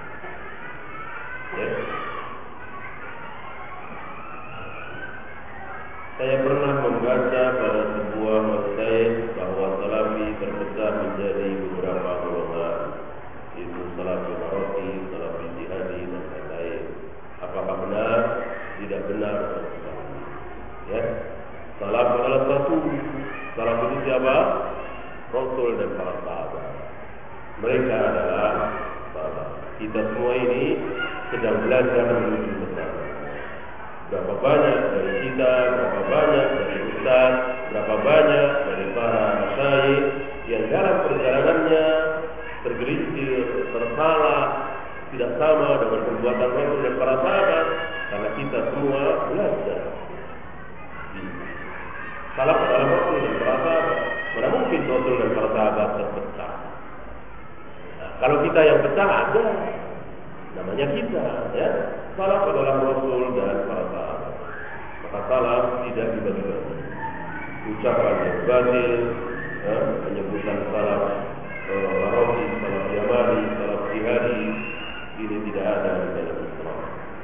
Ya. Saya pernah membaca pada sebuah website bahwa Salafi terpecah menjadi beberapa golongan, itu siapa? Rasul dan para sahabat. Mereka adalah sahabat. Kita semua ini sedang belajar menuju ke sana. Berapa banyak dari kita, berapa banyak dari ustaz, berapa banyak dari para masyayikh yang dalam perjalanannya tergelincir, tersalah, tidak sama dengan perbuatan Rasul dan para sahabat, karena kita semua belajar. Salah adalah Rasul dan para sahabat. Mana mungkin Rasul dan para sahabat terpecah? Nah, kalau kita yang pecah ada, namanya kita, ya. Salah adalah Rasul dan para sahabat. Maka salah tidak dibagi-bagi. Ucapan yang batil, ya, penyebutan salah Rasul, salah Yamani, salah Jihadi, ini tidak ada di dalam Islam.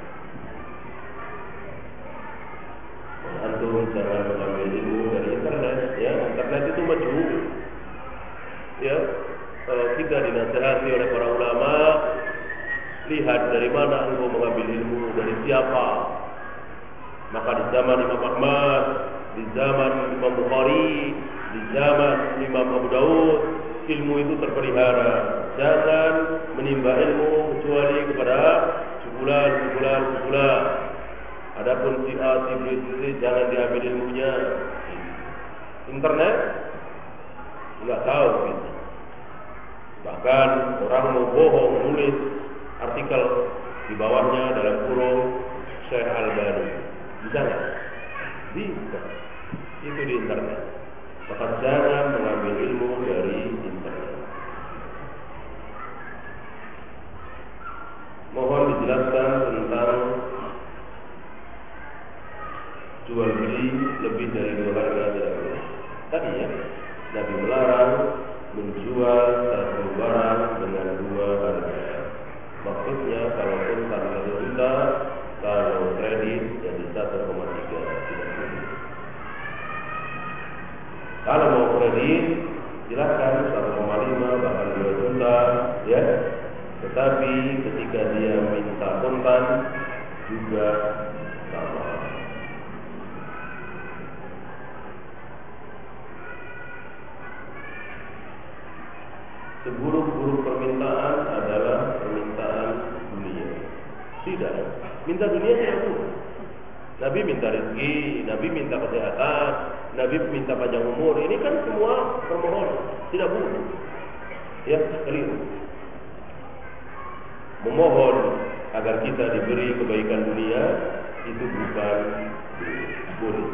Antum jangan mengambil ilmu dari internet, ya. Internet itu majhul. Ya, kalau kita dinasihati oleh para ulama, lihat dari mana engkau mengambil ilmu, dari siapa. Maka di zaman Imam Ahmad, di zaman Imam Bukhari, di zaman Imam Abu Daud, ilmu itu terpelihara. Jangan menimba ilmu kecuali kepada sebulan, sebulan, sebulan. Adapun si A, si B, si C, jangan diambil ilmunya. Internet nggak tahu gitu. Bahkan orang mau bohong nulis artikel di bawahnya dalam kurung Syekh Al-Albani. Bisa nggak? Bisa. Itu di internet. Maka jangan mengambil ilmu dari internet. Mohon dijelaskan tentang jual beli lebih dari dua harga tidak boleh. Tadi ya, Nabi melarang menjual satu barang dengan dua harga. Maksudnya kalaupun satu juta, kalau kredit jadi satu koma tiga tidak boleh. Kalau mau kredit, silakan satu koma lima bahkan dua juta, ya. Tetapi ketika dia minta kontan juga sama. Seburuk-buruk permintaan adalah permintaan dunia. Tidak, minta dunia tidak buruk. Nabi minta rezeki, Nabi minta kesehatan, Nabi minta panjang umur. Ini kan semua permohonan, tidak buruk. Ya, keliru. Memohon agar kita diberi kebaikan dunia itu bukan boleh.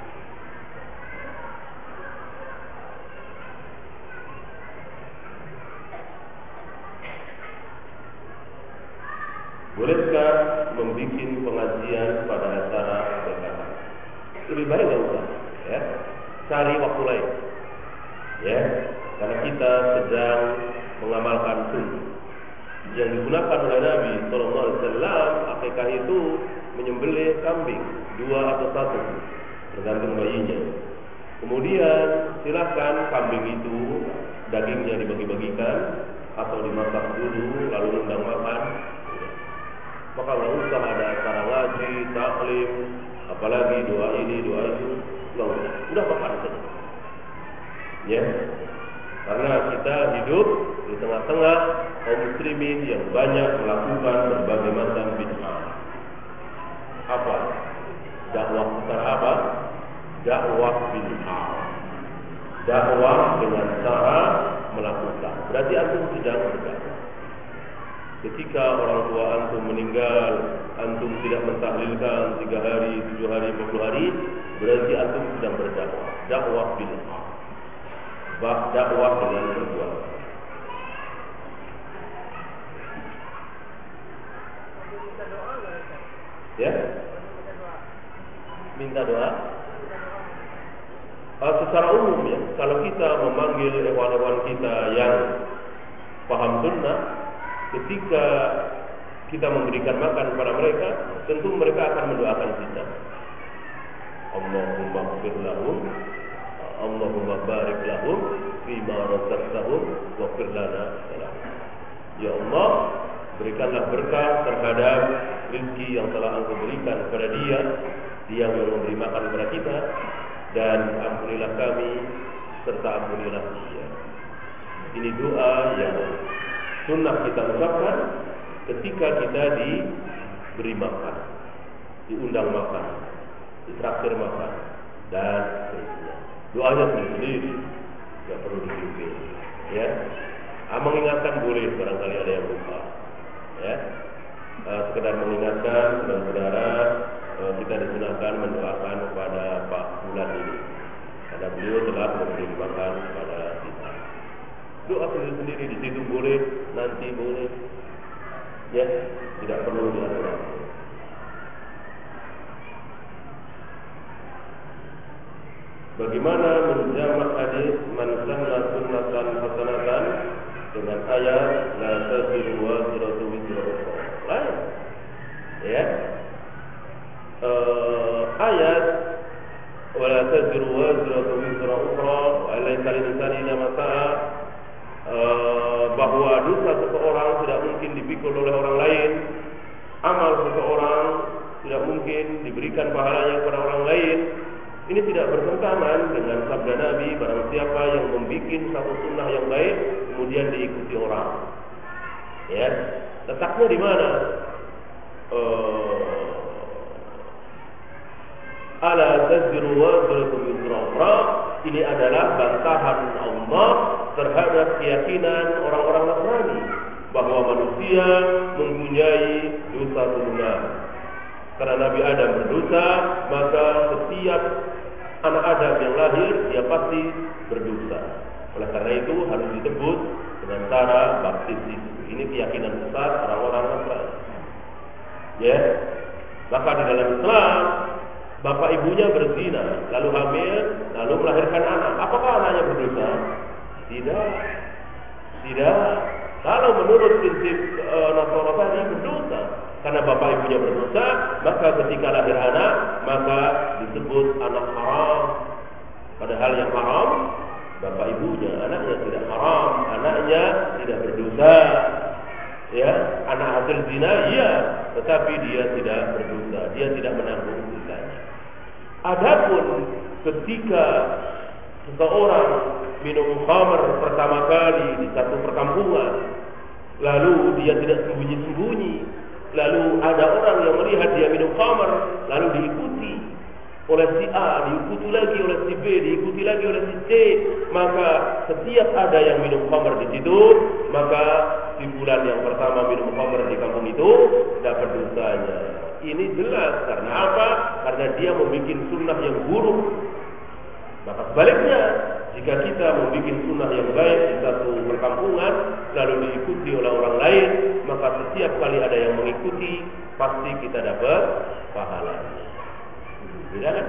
Bolehkah membuat pengajian pada acara pernikahan? Lebih baik nggak usah, ya. Cari waktu lain, ya. Karena kita sedang mengamalkan sunnah yang digunakan oleh Nabi Sallallahu Alaihi Wasallam. Akikah itu menyembelih kambing dua atau satu, tergantung bayinya. Kemudian silakan kambing itu dagingnya dibagi-bagikan atau dimasak dulu lalu undang makan. Maka nggak usah ada acara ngaji, taklim, apalagi doa ini, doa itu, nggak usah. Udah makan saja, ya. Karena kita hidup di tengah-tengah kaum muslimin yang banyak melakukan berbagai macam bid'ah. Apa? Dakwah secara apa? Dakwah bid'ah. Dakwah dengan cara melakukan. Berarti antum sedang berdakwah. Ketika orang tua antum meninggal, antum tidak mentahlilkan tiga hari, tujuh hari, empat puluh hari, berarti antum sedang berdakwah. Dakwah bid'ah. Dakwah dengan perbuatan. Ya? Minta doa? Uh, secara umum ya, kalau kita memanggil hewan-hewan kita yang paham sunnah, ketika kita memberikan makan kepada mereka, tentu mereka akan mendoakan kita. Allahumma ighfir lahum, Allahumma barik lahum fima razaqtahum wa ighfir lana. Ya Allah, berikanlah berkah terhadap rezeki yang telah Engkau berikan kepada dia, dia yang memberi makan kepada kita, dan ampunilah kami serta ampunilah dia. Ini doa yang sunnah kita ucapkan ketika kita diberi makan, diundang makan, ditraktir makan, dan seterusnya. Doanya sendiri, tidak perlu dipimpin. Ya, ah, mengingatkan boleh, barangkali ada yang lupa. Ya, ah, sekedar mengingatkan saudara-saudara, ah, kita disunahkan mendoakan kepada Pak Bulan ini, karena beliau telah memberi makan kepada kita. Doa sendiri-sendiri di situ boleh, nanti boleh. Ya, tidak perlu diatur. Bagaimana menjamak hadis man sanna sunnatan hasanatan dengan ayat la taziru waziratu wizra ukhra? Lain. Ya. Uh, ayat wa la taziru waziratu wizra ukhra wa laysa lil-insani illa ma sa'a, uh, bahwa dosa seseorang tidak mungkin dipikul oleh orang lain, amal seseorang tidak mungkin diberikan pahalanya kepada orang lain. Ini tidak bertentangan dengan sabda Nabi, barang siapa yang membuat satu sunnah yang baik kemudian diikuti orang. Ya, letaknya di mana? Uh, Ala taziru waziratu wizra ukhra. Ini adalah bantahan Allah terhadap keyakinan orang-orang Nasrani bahwa manusia mempunyai dosa tunggal. Karena Nabi Adam berdosa, maka setiap anak Adam yang lahir dia pasti berdosa. Oleh karena itu harus ditebus dengan cara baptis itu. Ini keyakinan besar orang-orang Nasrani. Ya, maka di dalam Islam bapak ibunya berzina, lalu hamil, lalu melahirkan anak. Apakah anaknya berdosa? Tidak, tidak. Kalau menurut prinsip e, Nasrani tadi berdosa. Karena bapak ibunya berdosa, maka ketika lahir anak, maka disebut anak haram. Padahal yang haram bapak ibunya, anaknya tidak haram, anaknya tidak berdosa. Ya, anak hasil zina, iya, tetapi dia tidak berdosa, dia tidak menanggung dosanya. Adapun ketika seseorang minum khamr pertama kali di satu perkampungan, lalu dia tidak sembunyi-sembunyi, lalu ada orang yang melihat dia minum khamr, lalu diikuti oleh si A, diikuti lagi oleh si B, diikuti lagi oleh si C, maka setiap ada yang minum khamr di situ, maka si bulan yang pertama minum khamr di kampung itu dapat dosanya. Ini jelas karena apa? Karena dia membuat sunnah yang buruk. Maka sebaliknya, jika kita membuat sunnah yang baik di satu perkampungan, lalu diikuti oleh orang lain, maka setiap kali ada yang mengikuti, pasti kita dapat pahalanya. Tidak kan?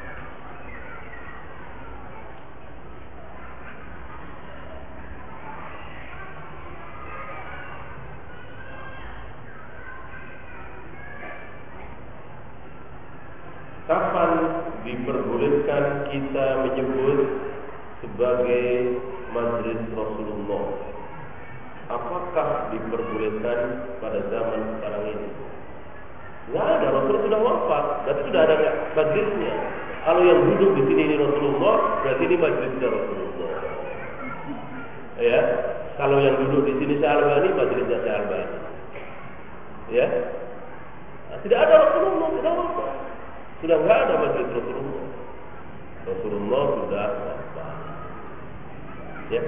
Kapan diperbolehkan kita menyebut sebagai majlis Rasulullah? Apakah diperbolehkan pada zaman sekarang ini? Tidak ada, Rasul sudah wafat, berarti sudah ada majlisnya. Kalau yang duduk di sini ini Rasulullah, berarti ini majlisnya Rasulullah. Ya, kalau yang duduk di sini Syekh Albani, majlisnya Syekh Albani. Ya, nah, tidak ada Rasulullah, sudah wafat. Sudah tidak ada majlis Rasulullah. Rasulullah sudah wafat. Ya.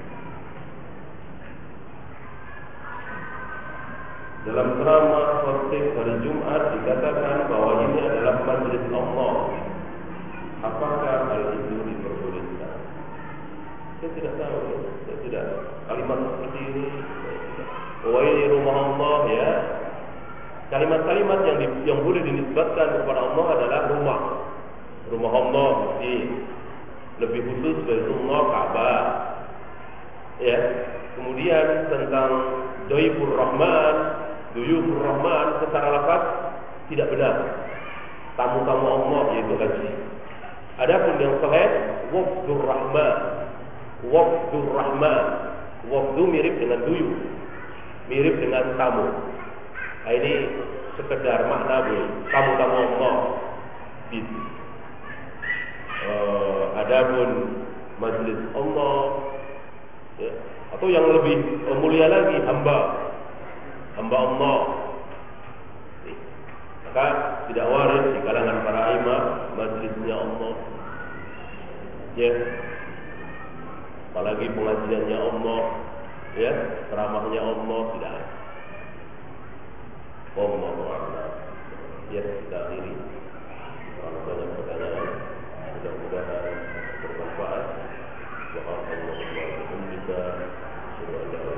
Dalam ceramah khotbah hari Jumat dikatakan bahwa ini adalah majlis Allah. Apakah hal itu diperbolehkan? Saya tidak tahu. Saya tidak kalimat seperti ini. Oh, ini rumah Allah, ya. Kalimat-kalimat yang di, yang boleh dinisbatkan kepada Allah adalah rumah. Rumah Allah mesti lebih khusus Baitullah Ka'bah. Ya. Kemudian tentang Dhaifur Rahman, Duyufur Rahman secara lafaz tidak benar. Tamu-tamu Allah yaitu haji. Adapun yang sahih Wafdur Rahman. Wafdur Rahman. Wafdu mirip dengan duyuf. Mirip dengan tamu. Nah, ini sekedar makna boleh. Tamu-tamu Allah. Uh, adapun majlis Allah, ya. Atau yang lebih mulia lagi, hamba hamba Allah. Maka tidak waris di kalangan para imam majlisnya Allah, ya. Apalagi pengajiannya Allah, ya, ceramahnya Allah, tidak ada. Wallahu a'lam. Ya, kita akhiri. Kalau banyak pertanyaan, mudah-mudahan bermanfaat. Wa sallallahu alaihi wa sallam.